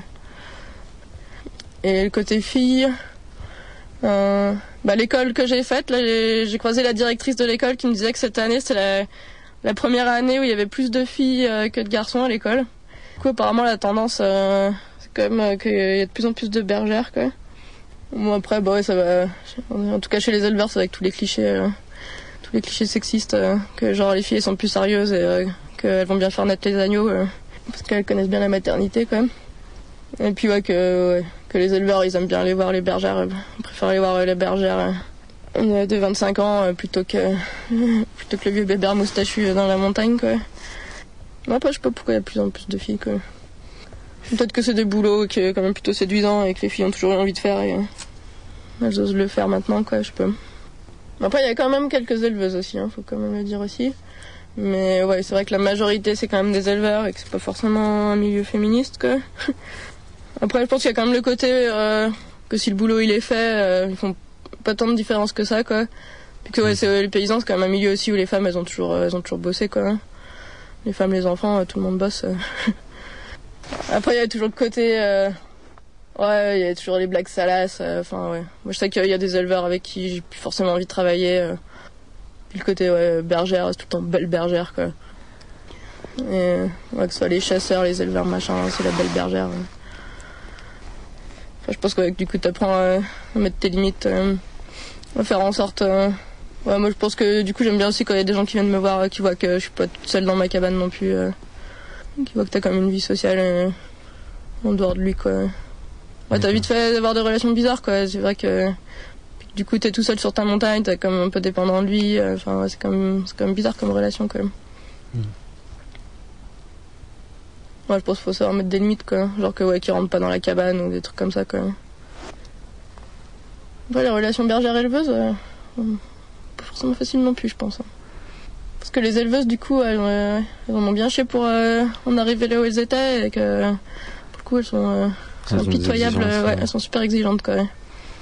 S9: Et le côté fille, euh, bah, l'école que j'ai faite, là j'ai, j'ai croisé la directrice de l'école qui me disait que cette année c'était la, la première année où il y avait plus de filles euh, que de garçons à l'école. Du coup, apparemment, la tendance, euh, c'est quand même euh, qu'il y a de plus en plus de bergères, quoi. Bon, après, bah ouais, ça va. En tout cas, chez les éleveurs, c'est avec tous les clichés, euh, tous les clichés sexistes, euh, que genre les filles sont plus sérieuses et euh, qu'elles vont bien faire naître les agneaux, euh, parce qu'elles connaissent bien la maternité, quand même. Et puis, ouais, que, ouais, que les éleveurs, ils aiment bien aller voir les bergères, euh, ils préfèrent aller voir euh, les bergères euh, de vingt-cinq ans euh, plutôt que plutôt que le vieux bébert moustachu dans la montagne, quoi. Après, je sais pas pourquoi il y a de plus en plus de filles, quoi. Peut-être que c'est des boulots qui sont quand même plutôt séduisants et que les filles ont toujours eu envie de faire et elles osent le faire maintenant, quoi, je sais pas. Après, il y a quand même quelques éleveuses aussi, hein, faut quand même le dire aussi. Mais ouais, c'est vrai que la majorité, c'est quand même des éleveurs et que c'est pas forcément un milieu féministe, quoi. Après, je pense qu'il y a quand même le côté euh, que si le boulot il est fait, euh, ils font pas tant de différence que ça, quoi. Puis que ouais, c'est, les paysans, c'est quand même un milieu aussi où les femmes, elles ont toujours, elles ont toujours bossé, quoi. Les femmes, les enfants, tout le monde bosse. Après, il y a toujours le côté... Euh... Ouais, il y a toujours les blagues salaces. Enfin, euh, ouais. Moi, je sais qu'il y a des éleveurs avec qui j'ai plus forcément envie de travailler. Euh... Puis le côté ouais, bergère, c'est tout le temps belle bergère, quoi. Et ouais, que ce soit les chasseurs, les éleveurs, machin, c'est la belle bergère. Ouais. Enfin, je pense que ouais, du coup, t'apprends euh, à mettre tes limites, euh, à faire en sorte... Euh... Ouais, moi je pense que du coup j'aime bien aussi quand il y a des gens qui viennent me voir, euh, qui voient que je suis pas toute seule dans ma cabane non plus, euh, qui voient que t'as quand même une vie sociale euh, en dehors de lui, quoi. Ouais, t'as vite fait d'avoir des relations bizarres, quoi. C'est vrai que du coup t'es tout seul sur ta montagne, t'es comme un peu dépendant de lui. Enfin euh, ouais, c'est quand même c'est quand même bizarre comme relation, quand même. Mm. Ouais, je pense qu'il faut savoir mettre des limites, quoi. Genre que ouais, qu'ils rentrent pas dans la cabane ou des trucs comme ça, quoi. Ouais, les relations bergères-éleveuses. Euh, pas forcément facile non plus, je pense. Parce que les éleveuses, du coup, elles, euh, elles en ont bien chier pour euh, en arriver là où elles étaient et que, pour le coup, elles sont, euh, elles sont impitoyables. Ouais, ouais, elles sont super exigeantes, quoi. Ouais.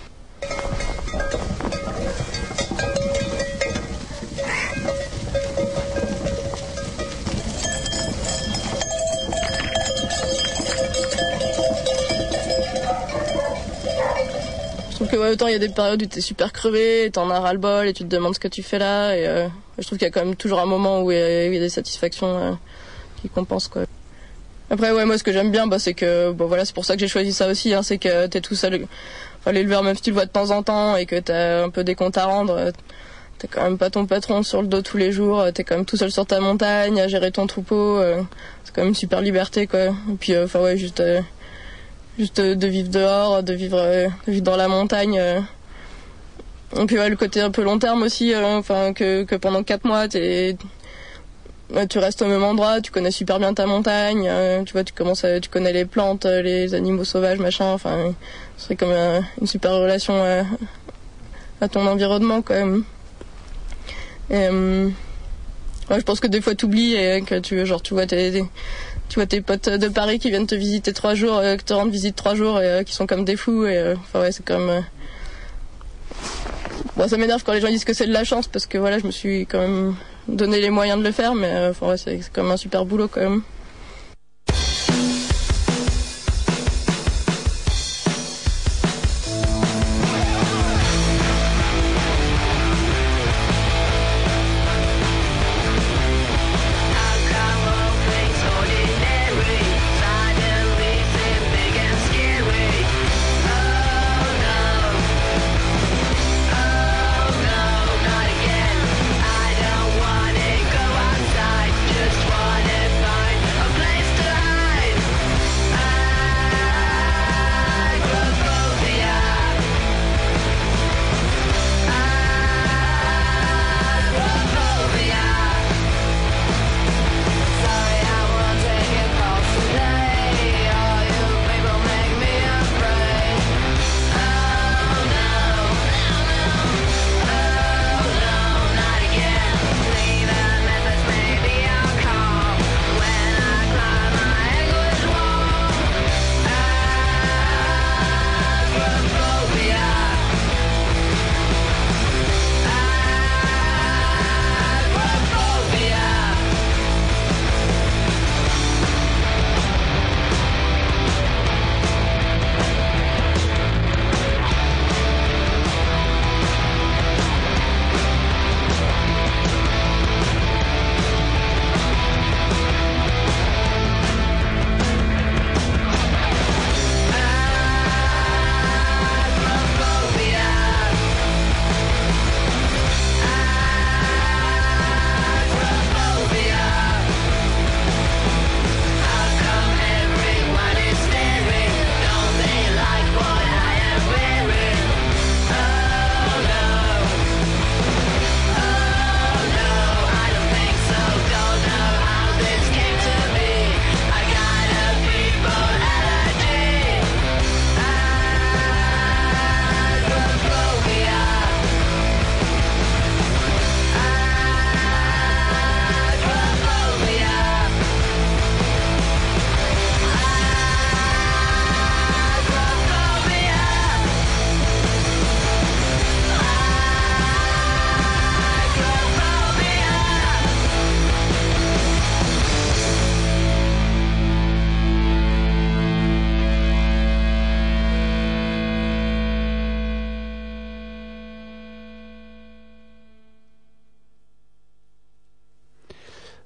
S9: Que ouais, autant il y a des périodes où t'es super crevé, t'en as ras le bol et tu te demandes ce que tu fais là et euh, je trouve qu'il y a quand même toujours un moment où il y a, il y a des satisfactions euh, qui compensent, quoi. Après ouais, moi ce que j'aime bien bah, c'est que bon voilà, c'est pour ça que j'ai choisi ça aussi, hein, c'est que t'es tout seul, enfin, l'éleveur, même si tu le vois de temps en temps et que t'as un peu des comptes à rendre, t'es quand même pas ton patron sur le dos tous les jours, t'es quand même tout seul sur ta montagne à gérer ton troupeau, euh, c'est quand même une super liberté, quoi. Et puis enfin euh, ouais, juste euh, juste de vivre dehors, de vivre, de vivre dans la montagne. Et puis ouais, le côté un peu long terme aussi, euh, enfin que, que pendant quatre mois t'es, tu restes au même endroit, tu connais super bien ta montagne, euh, tu vois, tu commences à, tu connais les plantes, les animaux sauvages, machin, enfin, ce serait comme euh, une super relation à, à ton environnement, quand même. Et, euh, ouais, je pense que des fois t'oublies et que tu, genre, tu vois tes, tu vois tes potes de Paris qui viennent te visiter trois jours, euh, qui te rendent visite trois jours et euh, qui sont comme des fous et euh, enfin ouais, c'est quand même. Euh... Bon, ça m'énerve quand les gens disent que c'est de la chance parce que voilà, je me suis quand même donné les moyens de le faire, mais euh, enfin ouais, c'est, c'est quand même un super boulot, quand même.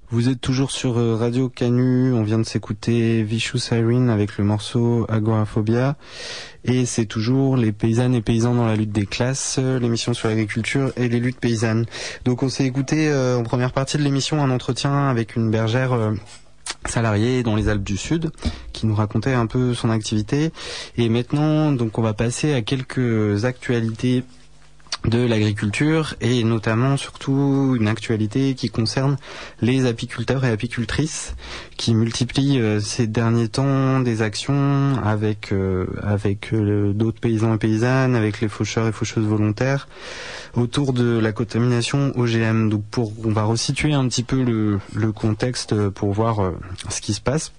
S8: Vous êtes toujours sur Radio Canu, on vient de s'écouter Vicious Siren avec le morceau Agoraphobia, et c'est toujours les paysannes et paysans dans la lutte des classes, l'émission sur l'agriculture et les luttes paysannes. Donc on s'est écouté euh, en première partie de l'émission un entretien avec une bergère euh, salariée dans les Alpes du Sud qui nous racontait un peu son activité, et maintenant donc on va passer à quelques actualités de l'agriculture, et notamment surtout une actualité qui concerne les apiculteurs et apicultrices qui multiplient euh, ces derniers temps des actions avec euh, avec euh, d'autres paysans et paysannes, avec les faucheurs et faucheuses volontaires autour de la contamination O G M. Donc pour on va resituer un petit peu le, le contexte pour voir euh, ce qui se passe.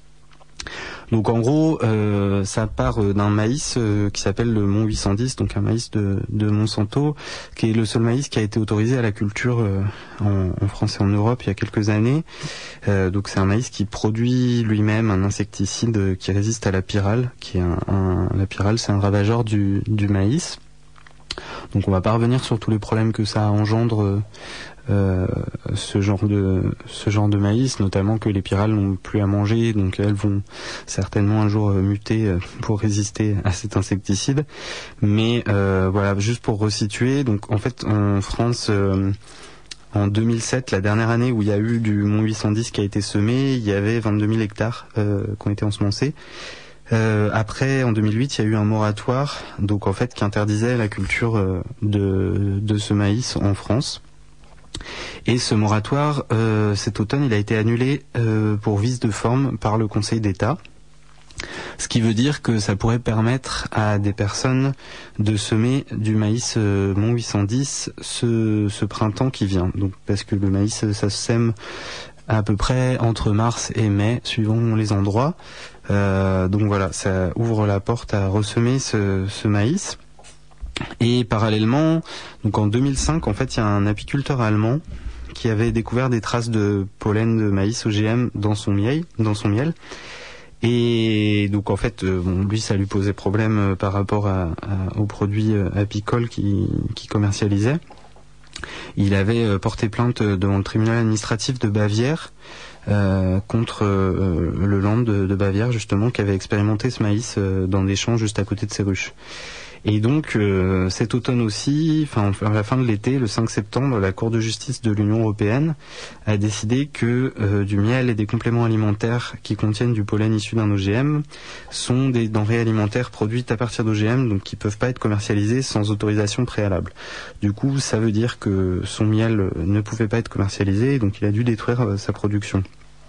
S8: Donc en gros, euh, ça part d'un maïs euh, qui s'appelle le Mont huit cent dix, donc un maïs de, de Monsanto, qui est le seul maïs qui a été autorisé à la culture euh, en, en France et en Europe il y a quelques années. Euh, donc c'est un maïs qui produit lui-même un insecticide qui résiste à la pyrale, qui est un, un la pyrale, c'est un ravageur du, du maïs. Donc on va pas revenir sur tous les problèmes que ça engendre. Euh, ce genre de ce genre de maïs, notamment que les pyrales n'ont plus à manger, donc elles vont certainement un jour muter pour résister à cet insecticide. Mais euh, voilà, juste pour resituer, donc en fait en France, euh, en deux mille sept, la dernière année où il y a eu du Mont huit cent dix qui a été semé, il y avait vingt-deux mille hectares euh, qui ont été ensemencés. Euh, après, en deux mille huit, il y a eu un moratoire, donc en fait qui interdisait la culture euh, de de ce maïs en France. Et ce moratoire, euh, cet automne, il a été annulé euh, pour vice de forme par le Conseil d'État. Ce qui veut dire que ça pourrait permettre à des personnes de semer du maïs euh, Mont huit cent dix ce, ce printemps qui vient. Donc, parce que le maïs, ça se sème à peu près entre mars et mai, suivant les endroits. Euh, donc voilà, ça ouvre la porte à ressemer ce, ce maïs. Et parallèlement, donc en deux mille cinq, en fait, il y a un apiculteur allemand qui avait découvert des traces de pollen de maïs O G M dans son miel, dans son miel. Et donc en fait, euh, bon, lui, ça lui posait problème euh, par rapport à, à, aux produits euh, apicoles qu'il qui commercialisait. Il avait euh, porté plainte devant le tribunal administratif de Bavière euh, contre euh, le Land de, de Bavière, justement, qui avait expérimenté ce maïs euh, dans des champs juste à côté de ses ruches. Et donc euh, cet automne aussi, enfin à la fin de l'été, le cinq septembre, la Cour de justice de l'Union européenne a décidé que euh, du miel et des compléments alimentaires qui contiennent du pollen issu d'un O G M sont des denrées alimentaires produites à partir d'O G M, donc qui peuvent pas être commercialisées sans autorisation préalable. Du coup, ça veut dire que son miel ne pouvait pas être commercialisé, donc il a dû détruire euh, sa production.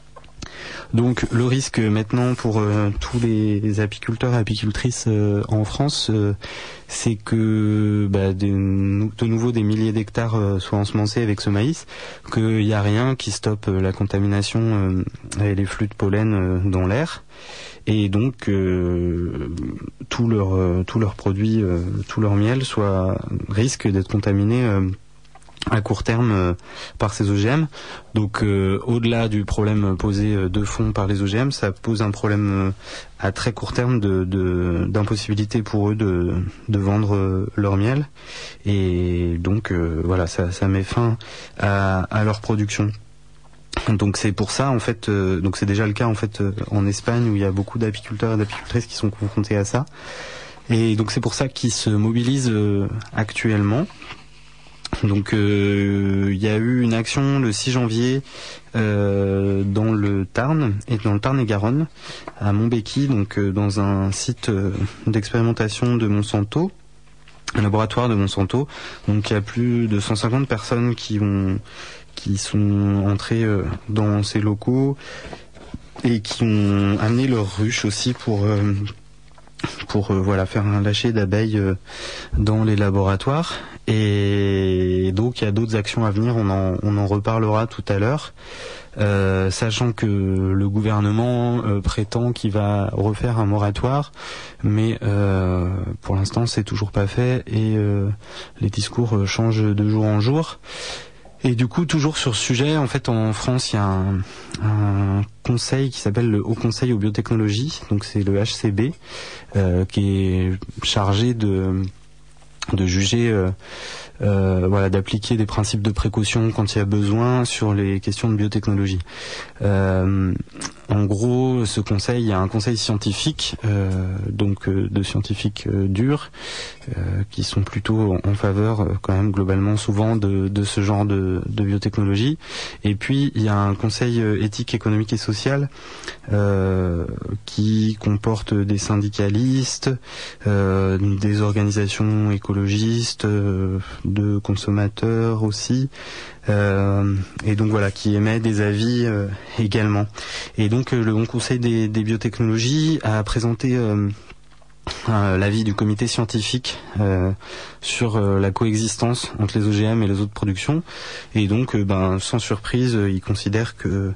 S8: Donc le risque maintenant pour euh, tous les, les apiculteurs et apicultrices euh, en France, euh, c'est que bah, de, de nouveau des milliers d'hectares euh, soient ensemencés avec ce maïs, qu'il n'y a rien qui stoppe euh, la contamination euh, et les flux de pollen euh, dans l'air, et donc euh, tous leurs euh, tous leurs produits, euh, tout leur miel soit risque d'être contaminé euh, à court terme euh, par ces O G M. Donc euh, au-delà du problème posé euh, de fond par les O G M, ça pose un problème euh, à très court terme de, de d'impossibilité pour eux de de vendre euh, leur miel, et donc euh, voilà, ça ça met fin à, à leur production. Donc c'est pour ça en fait, euh, donc c'est déjà le cas en fait euh, en Espagne, où il y a beaucoup d'apiculteurs et d'apicultrices qui sont confrontés à ça, et donc c'est pour ça qu'ils se mobilisent euh, actuellement. Donc euh, il y a eu une action le six janvier euh, dans le Tarn et dans le Tarn-et-Garonne à Montbéqui, donc euh, dans un site euh, d'expérimentation de Monsanto, un laboratoire de Monsanto. Donc il y a plus de cent cinquante personnes qui ont qui sont entrées euh, dans ces locaux et qui ont amené leurs ruches aussi pour euh, pour euh, voilà faire un lâcher d'abeilles euh, dans les laboratoires. Et donc il y a d'autres actions à venir, on en, on en reparlera tout à l'heure, euh, sachant que le gouvernement euh, prétend qu'il va refaire un moratoire, mais euh, pour l'instant c'est toujours pas fait, et euh, les discours changent de jour en jour. Et du coup, toujours sur ce sujet, en fait, en France, il y a un, un conseil qui s'appelle le Haut Conseil aux biotechnologies, donc c'est le H C B, euh, qui est chargé de de juger, euh, euh, voilà, d'appliquer des principes de précaution quand il y a besoin sur les questions de biotechnologie. Euh, en gros, ce conseil, il y a un conseil scientifique, euh, donc euh, de scientifiques euh, durs, euh, qui sont plutôt en, en faveur, euh, quand même globalement souvent de, de ce genre de, de biotechnologie. Et puis il y a un conseil euh, éthique, économique et social euh, qui comporte des syndicalistes, euh, des organisations écologistes, euh, de consommateurs aussi. Euh, et donc voilà, qui émet des avis euh, également. Et donc euh, le Haut Conseil des, des biotechnologies a présenté euh, euh, l'avis du comité scientifique euh, sur euh, la coexistence entre les O G M et les autres productions. Et donc, euh, ben, sans surprise, euh, il considère que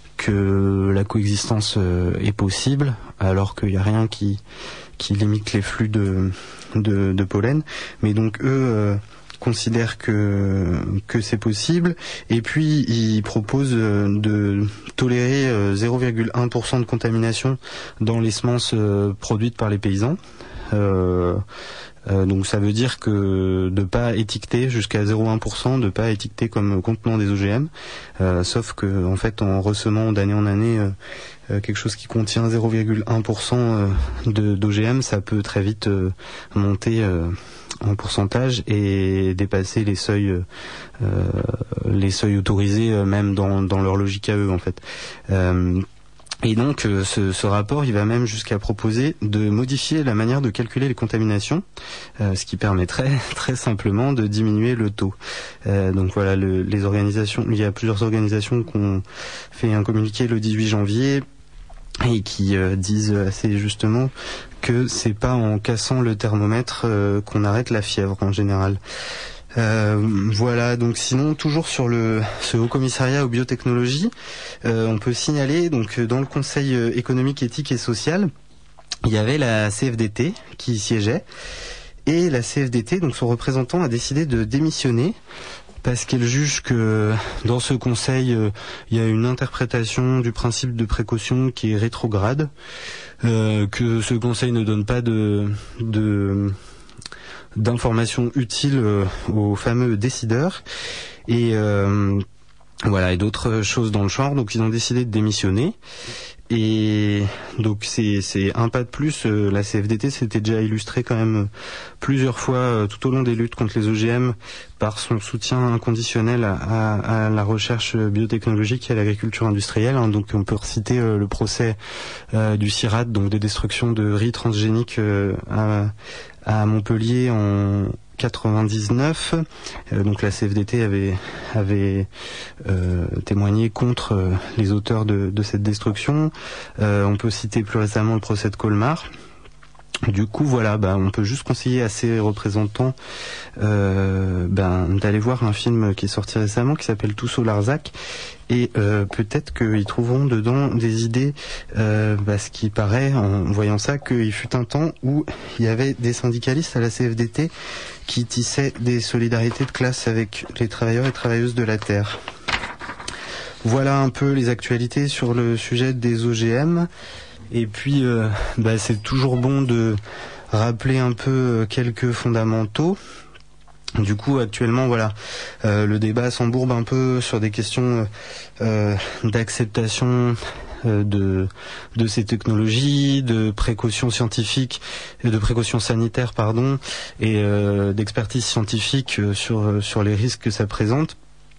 S8: que la coexistence euh, est possible, alors qu'il n'y a rien qui qui limite les flux de de, de pollen. Mais donc eux euh, considère que que c'est possible, et puis il propose de tolérer zéro virgule un pour cent de contamination dans les semences produites par les paysans. Euh, euh, donc ça veut dire que de pas étiqueter jusqu'à zéro virgule un pour cent, de pas étiqueter comme contenant des O G M, euh, sauf que en fait en ressemant d'année en année euh, quelque chose qui contient zéro virgule un pour cent de d'O G M, ça peut très vite euh, monter euh, en pourcentage et dépasser les seuils euh, les seuils autorisés euh, même dans dans leur logique à eux en fait. Euh, Et donc euh, ce, ce rapport, il va même jusqu'à proposer de modifier la manière de calculer les contaminations, euh, ce qui permettrait très simplement de diminuer le taux. Euh, donc voilà, le, les organisations, il y a plusieurs organisations qui ont fait un communiqué le dix-huit janvier et qui euh, disent assez justement que c'est pas en cassant le thermomètre euh, qu'on arrête la fièvre en général. Euh, voilà, donc sinon toujours sur le ce haut commissariat aux biotechnologies, euh, on peut signaler donc dans le Conseil économique, éthique et social, il y avait la C F D T qui y siégeait, et la C F D T, donc son représentant, a décidé de démissionner parce qu'elle juge que dans ce conseil euh, il y a une interprétation du principe de précaution qui est rétrograde, euh, que ce conseil ne donne pas de de d'informations utiles euh, aux fameux décideurs, et euh, voilà, et d'autres choses dans le genre. Donc ils ont décidé de démissionner, et donc c'est c'est un pas de plus. Euh, la C F D T s'était déjà illustrée quand même plusieurs fois euh, tout au long des luttes contre les O G M par son soutien inconditionnel à, à, à la recherche biotechnologique et à l'agriculture industrielle, hein. Donc on peut reciter euh, le procès euh, du CIRAD, donc de destruction de riz transgénique euh, à à Montpellier en quatre-vingt-dix-neuf. Euh, donc la C F D T avait avait euh, témoigné contre euh, les auteurs de, de cette destruction. Euh, on peut citer plus récemment le procès de Colmar. Du coup, voilà, bah, on peut juste conseiller à ces représentants euh, ben, d'aller voir un film qui est sorti récemment qui s'appelle Tous au Larzac, et euh, peut-être qu'ils trouveront dedans des idées, euh, bah, ce qui paraît en voyant ça qu'il fut un temps où il y avait des syndicalistes à la C F D T qui tissaient des solidarités de classe avec les travailleurs et travailleuses de la terre. Voilà un peu les actualités sur le sujet des O G M. Et puis, euh, bah, c'est toujours bon de rappeler un peu quelques fondamentaux. Du coup, actuellement, voilà, euh, le débat s'embourbe un peu sur des questions euh, d'acceptation euh, de de ces technologies, de précautions scientifiques, de précautions sanitaires, pardon, et euh, d'expertise scientifique sur sur les risques que ça présente.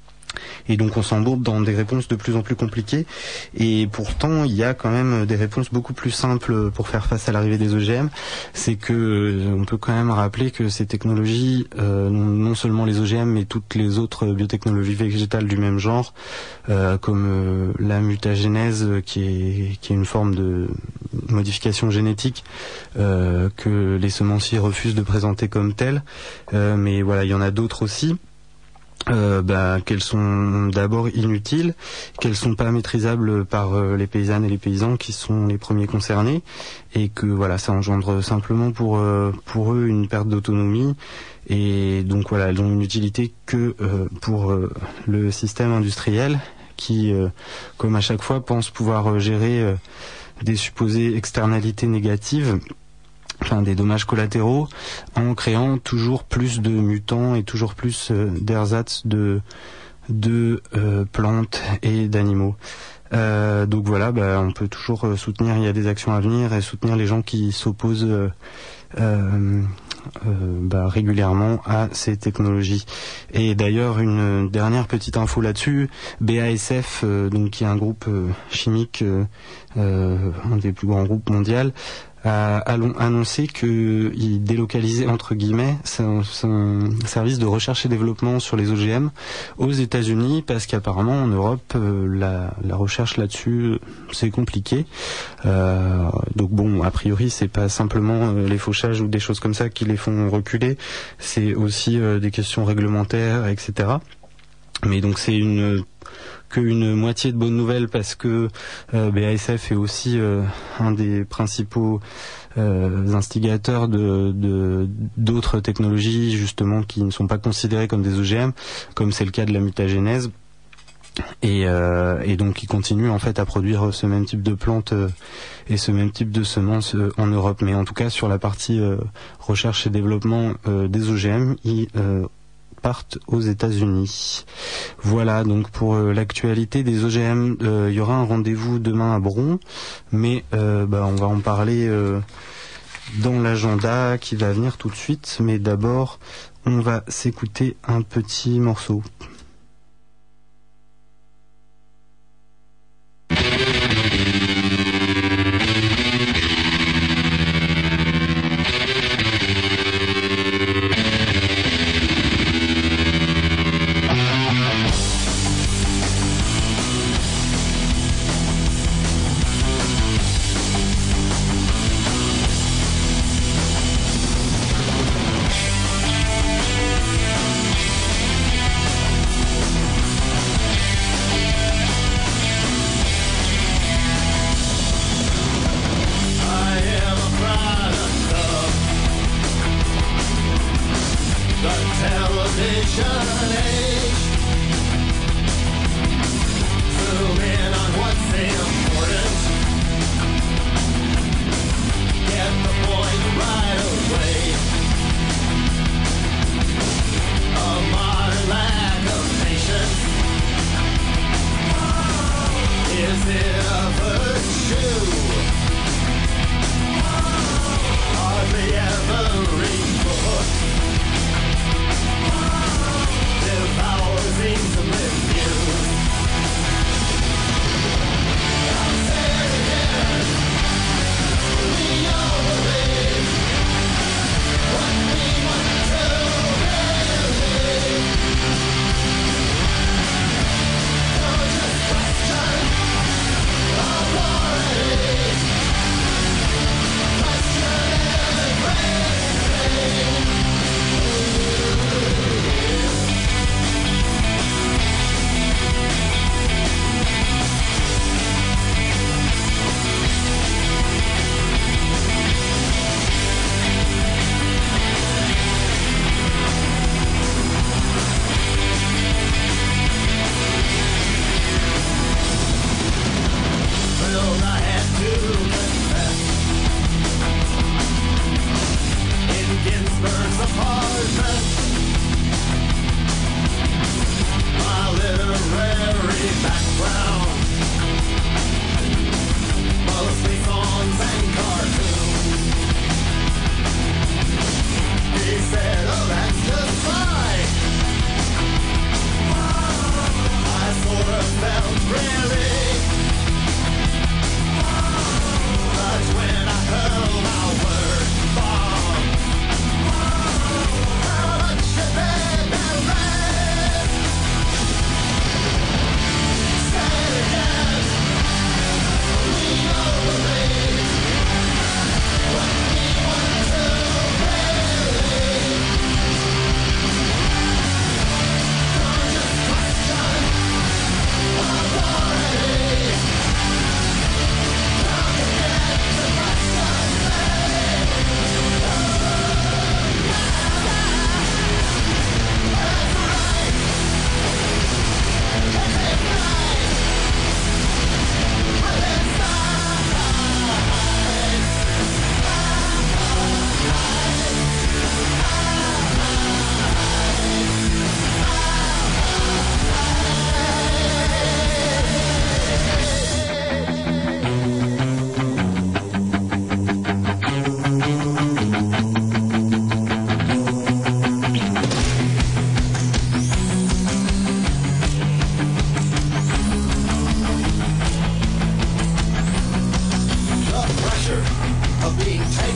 S8: Et donc on s'embourbe dans des réponses de plus en plus compliquées, et pourtant il y a quand même des réponses beaucoup plus simples pour faire face à l'arrivée des O G M. C'est que euh, on peut quand même rappeler que ces technologies, euh, non, non seulement les O G M mais toutes les autres biotechnologies végétales du même genre, euh, comme euh, la mutagénèse, qui est qui est une forme de modification génétique euh, que les semenciers refusent de présenter comme telle, euh, mais voilà, il y en a d'autres aussi. Euh, bah, qu'elles sont d'abord inutiles, qu'elles sont pas maîtrisables par euh, les paysannes et les paysans qui sont les premiers concernés, et que voilà, ça engendre simplement pour euh, pour eux une perte d'autonomie, et donc voilà, elles ont une utilité que euh, pour euh, le système industriel qui, euh, comme à chaque fois, pense pouvoir euh, gérer euh, des supposées externalités négatives enfin des dommages collatéraux, en créant toujours plus de mutants et toujours plus euh, d'ersatz de de euh, plantes et d'animaux. Euh, donc voilà, bah, on peut toujours euh, soutenir, il y a des actions à venir, et soutenir les gens qui s'opposent euh, euh, euh, bah, régulièrement à ces technologies. Et d'ailleurs, une dernière petite info là-dessus, B A S F, euh, donc qui est un groupe euh, chimique, euh, euh, un des plus grands groupes mondiaux, a annoncé qu'il délocalisait entre guillemets son, son service de recherche et développement sur les O G M aux États-Unis, parce qu'apparemment en Europe euh, la, la recherche là-dessus c'est compliqué. Euh, donc bon, a priori c'est pas simplement euh, les fauchages ou des choses comme ça qui les font reculer, c'est aussi euh, des questions réglementaires, et cetera. Mais donc c'est une qu'une moitié de bonnes nouvelles, parce que euh, B A S F est aussi euh, un des principaux euh, instigateurs de, de d'autres technologies justement qui ne sont pas considérées comme des O G M, comme c'est le cas de la mutagénèse, et, euh, et donc ils continuent en fait à produire ce même type de plantes euh, et ce même type de semences euh, en Europe. Mais en tout cas sur la partie euh, recherche et développement euh, des O G M, ils euh, partent aux États-Unis. Voilà donc pour euh, l'actualité des O G M. Il euh, y aura un rendez-vous demain à Bron, mais euh, bah, on va en parler euh, dans l'agenda qui va venir tout de suite. Mais d'abord, on va s'écouter un petit morceau.
S10: Authority.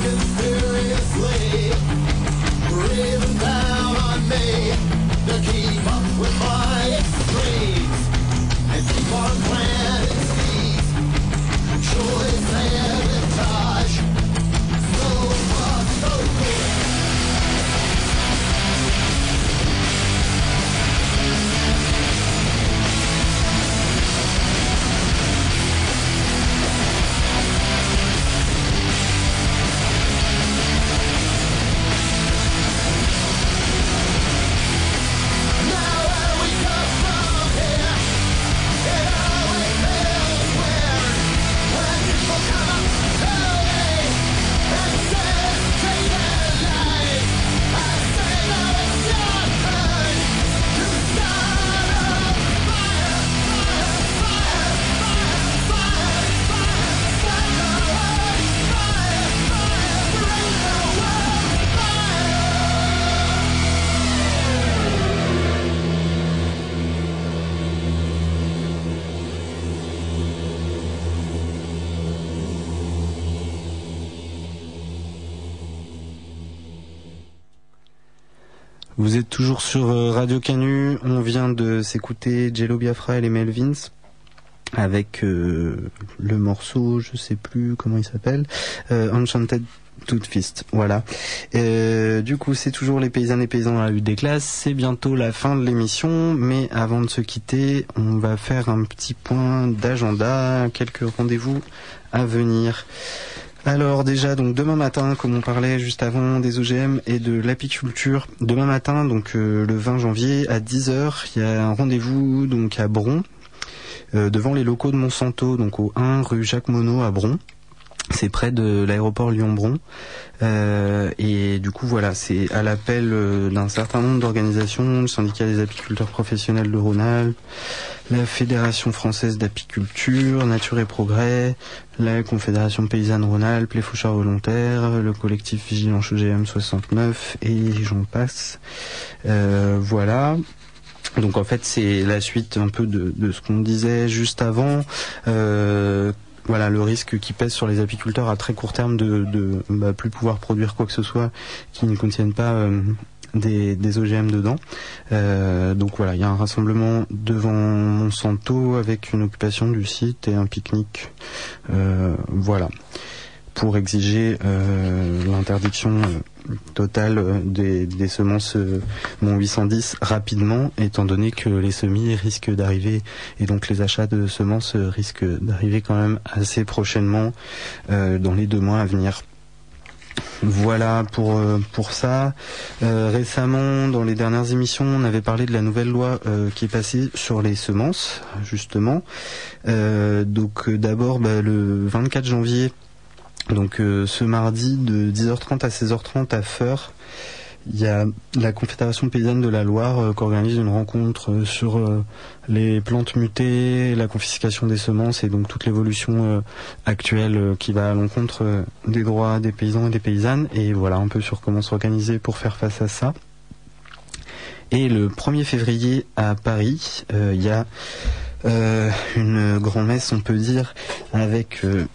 S8: Vous êtes toujours sur Radio Canu, on vient de s'écouter Jello Biafra et les Melvins avec euh, le morceau, je sais plus comment il s'appelle, euh, Enchanted Toothfist, voilà. Euh, du coup, c'est toujours les paysannes et paysans dans la lutte des classes, c'est bientôt la fin de l'émission, mais avant de se quitter, on va faire un petit point d'agenda, quelques rendez-vous à venir. Alors déjà, donc demain matin, comme on parlait juste avant des O G M et de l'apiculture, demain matin, donc euh, le vingt janvier à dix heures, il y a un rendez-vous donc à Bron, euh, devant les locaux de Monsanto, donc au un rue Jacques Monod à Bron. C'est près de l'aéroport Lyon-Bron. Euh, et du coup, voilà, c'est à l'appel euh, d'un certain nombre d'organisations, le syndicat des apiculteurs professionnels de Rhône-Alpes, la Fédération française d'apiculture, Nature et Progrès, la Confédération paysanne Rhône-Alpes, les faucheurs volontaires, le collectif Vigilance O G M soixante-neuf, et j'en passe. Euh, voilà. Donc en fait, c'est la suite un peu de, de ce qu'on disait juste avant. Euh, Voilà, le risque qui pèse sur les apiculteurs à très court terme de, de bah, plus pouvoir produire quoi que ce soit qui ne contienne pas euh, des, des O G M dedans. Euh, donc voilà, il y a un rassemblement devant Monsanto avec une occupation du site et un pique-nique. Euh, voilà, pour exiger euh, l'interdiction euh, totale euh, des, des semences euh, Mon huit cent dix rapidement, étant donné que les semis risquent d'arriver, et donc les achats de semences euh, risquent d'arriver quand même assez prochainement euh, dans les deux mois à venir. Voilà pour euh, pour ça. Euh, récemment, dans les dernières émissions, on avait parlé de la nouvelle loi euh, qui est passée sur les semences, justement. Euh, donc euh, d'abord, bah, le vingt-quatre janvier, donc euh, ce mardi de dix heures trente à seize heures trente à Feurs, il y a la Confédération paysanne de la Loire euh, qui organise une rencontre euh, sur euh, les plantes mutées, la confiscation des semences et donc toute l'évolution euh, actuelle euh, qui va à l'encontre euh, des droits des paysans et des paysannes, et voilà un peu sur comment s'organiser pour faire face à ça. Et le premier février à Paris, euh, il y a euh, une grand-messe, on peut dire, avec euh,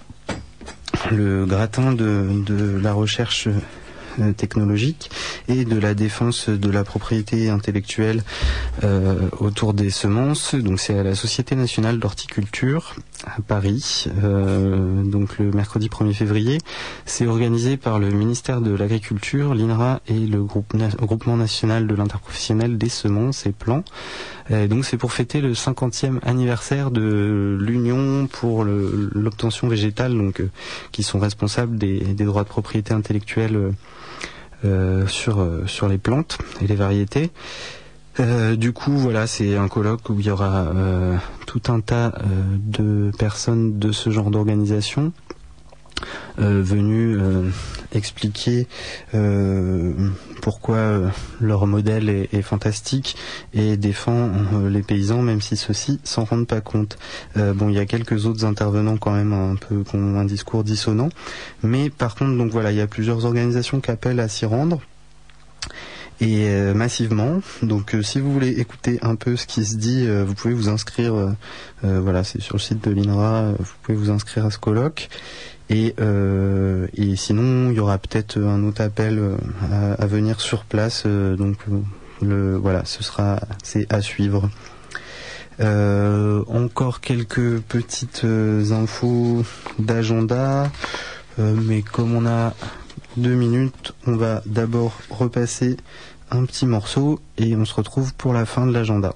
S8: le gratin de, de la recherche euh, technologique et de la défense de la propriété intellectuelle euh, autour des semences. Donc c'est à la Société nationale d'horticulture à Paris, euh, donc le mercredi premier février. C'est organisé par le ministère de l'Agriculture, l'INRA et le groupe na- groupement national de l'interprofessionnel des semences et plants. Et donc c'est pour fêter le cinquantième anniversaire de l'Union pour le, l'obtention végétale, donc euh, qui sont responsables des, des droits de propriété intellectuelle euh, euh, sur euh, sur les plantes et les variétés. Euh, du coup, voilà, c'est un colloque où il y aura euh, tout un tas euh, de personnes de ce genre d'organisation euh, venues euh, expliquer euh, pourquoi euh, leur modèle est, est fantastique et défend euh, les paysans, même si ceux-ci s'en rendent pas compte. Euh, bon, il y a quelques autres intervenants quand même un peu qui ont un discours dissonant, mais par contre, donc voilà, il y a plusieurs organisations qui appellent à s'y rendre. et euh, massivement. Donc euh, si vous voulez écouter un peu ce qui se dit, euh, vous pouvez vous inscrire, euh, euh, voilà, c'est sur le site de l'I N R A, euh, vous pouvez vous inscrire à ce colloque. Et, euh, et sinon, il y aura peut-être un autre appel euh, à, à venir sur place, euh, donc le, voilà, ce sera, c'est à suivre. Euh, encore quelques petites euh, infos d'agenda, euh, mais comme on a deux minutes, on va d'abord repasser un petit morceau et on se retrouve pour la fin de l'agenda.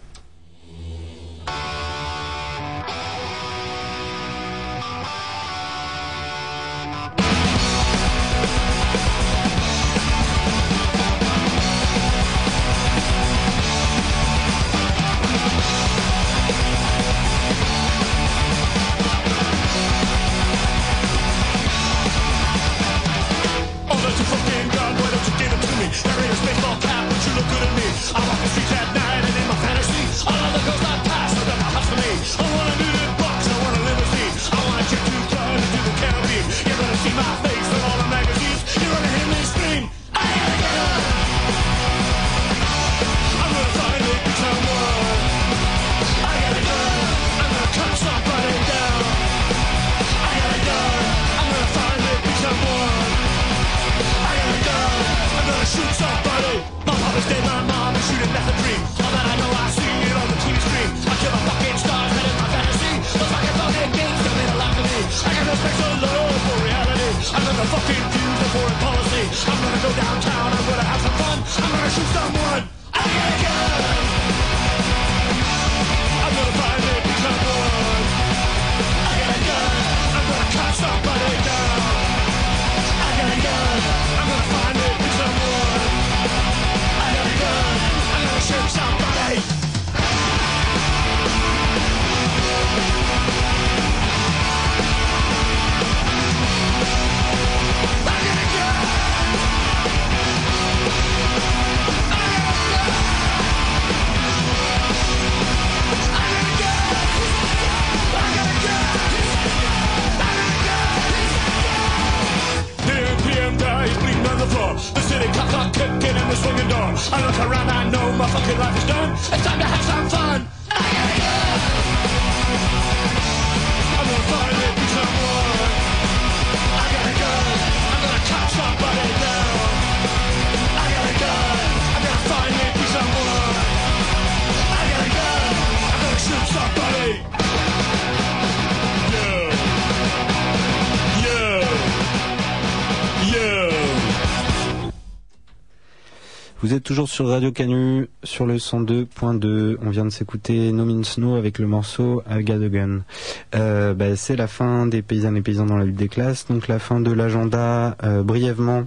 S8: Vous êtes toujours sur Radio Canu, sur le cent deux point deux. On vient de s'écouter No Means No avec le morceau I Got a Gun. Euh, bah, c'est la fin des paysannes et paysans dans la lutte des classes, donc la fin de l'agenda. Euh, brièvement,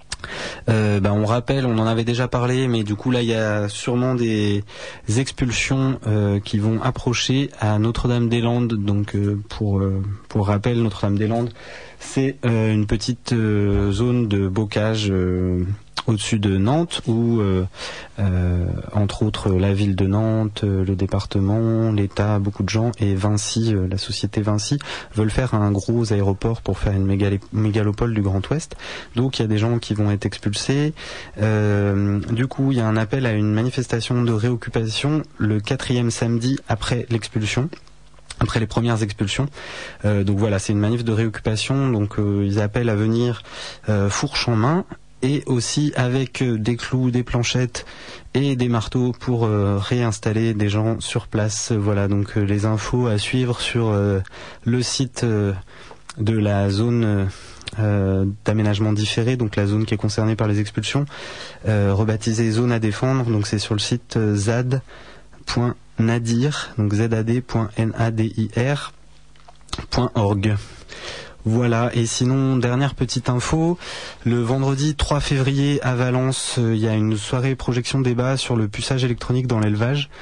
S8: euh, bah, on rappelle, on en avait déjà parlé, mais du coup là il y a sûrement des expulsions euh, qui vont approcher à Notre-Dame-des-Landes. Donc euh, pour, euh, pour rappel, Notre-Dame-des-Landes, c'est euh, une petite euh, zone de bocage euh, au-dessus de Nantes, où euh, euh, entre autres la ville de Nantes, euh, le département, l'État, beaucoup de gens et Vinci, euh, la société Vinci, veulent faire un gros aéroport pour faire une mégalé- mégalopole du Grand Ouest. Donc il y a des gens qui vont être expulsés. Euh, du coup, il y a un appel à une manifestation de réoccupation le quatrième samedi après l'expulsion. Après les premières expulsions. Euh, donc voilà, c'est une manif de réoccupation. Donc euh, ils appellent à venir euh, fourche en main, et aussi avec euh, des clous, des planchettes et des marteaux pour euh, réinstaller des gens sur place. Voilà, donc euh, les infos à suivre sur euh, le site euh, de la zone euh, d'aménagement différé, donc la zone qui est concernée par les expulsions, euh, rebaptisée zone à défendre. Donc c'est sur le site euh, zad point nadir, donc zad point nadir point org. Voilà, et sinon, dernière petite info, le vendredi trois février à Valence, il euh, y a une soirée projection débat sur le puçage électronique dans l'élevage.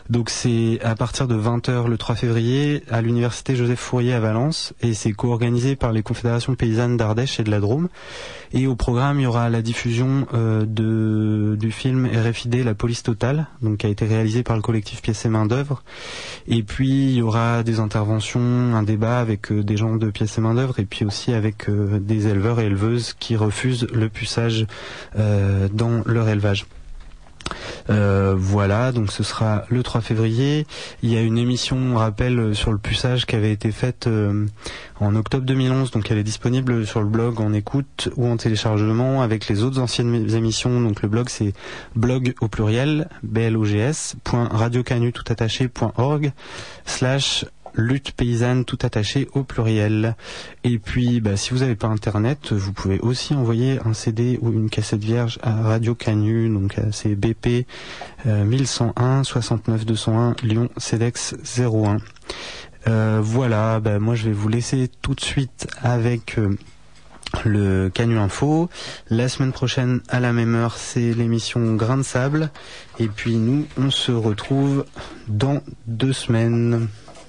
S8: Donc c'est à partir de vingt heures le trois février à l'université Joseph Fourier à Valence, et c'est co-organisé par les confédérations paysannes d'Ardèche et de la Drôme. Et au programme, il y aura la diffusion euh, de, du film R F I D La Police Totale, donc qui a été réalisé par le collectif Pièces et Main d'œuvre. Et puis il y aura des interventions, un débat avec euh, des gens de Pièces et Main d'œuvre, et puis aussi avec euh, des éleveurs et éleveuses qui refusent le puçage euh, dans leur élevage. Euh, voilà, donc ce sera le trois février. Il y a une émission, on rappelle, sur le puçage qui avait été faite euh, en octobre deux mille onze, donc elle est disponible sur le blog en écoute ou en téléchargement avec les autres anciennes émissions. Donc le blog c'est blog au pluriel, B L O G S, point radiocanu tout attaché, point org, slash lutte paysanne tout attaché au pluriel. Et puis bah, si vous n'avez pas internet, vous pouvez aussi envoyer un C D ou une cassette vierge à Radio Canu, donc c'est B P euh, mille cent un soixante-neuf deux cent un Lyon CEDEX zéro un. Euh, voilà, bah, moi je vais vous laisser tout de suite avec euh, le Canu Info. La semaine prochaine à la même heure c'est l'émission Grain de Sable, et puis nous on se retrouve dans deux semaines.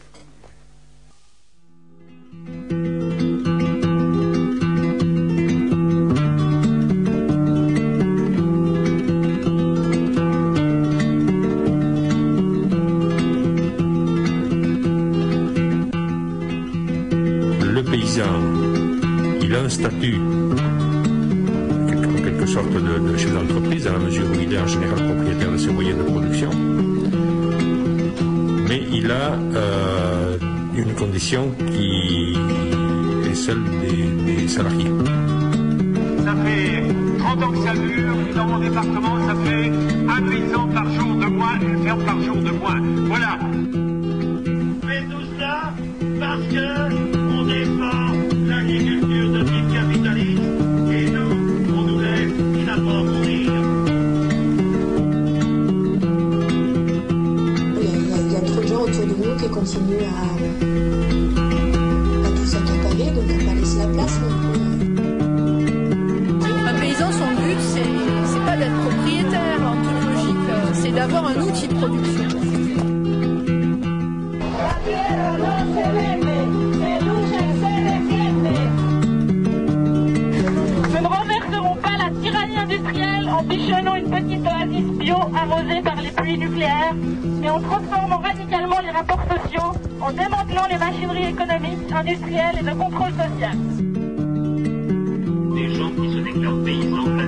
S1: Le paysan, il a un statut en quelque sorte de, de chef d'entreprise, dans la mesure où il est en général propriétaire de ses moyens de production, mais il a euh, une condition qui est celle des, des salariés.
S2: Ça fait trente ans que ça dure, dans mon département, ça fait un paysan par jour de moins, une ferme par jour de moins. Voilà.
S3: On fait tout cela parce que on défend l'agriculture de type capitaliste et nous, on nous laisse finalement mourir.
S4: Il y a trop de gens autour de nous qui continuent à, à tout s'accaparer, donc on va pas laisser la place non plus.
S5: Un paysan, son but, c'est, c'est pas d'être propriétaire en toute logique, euh, c'est d'avoir un outil de production.
S6: Nous ne renverserons pas la tyrannie industrielle en bichonnant une petite oasis bio arrosée par les pluies nucléaires, mais en transformant radicalement les rapports sociaux, en démantelant les machineries économiques, industrielles et de contrôle social.
S3: Des gens qui se déclarent paysans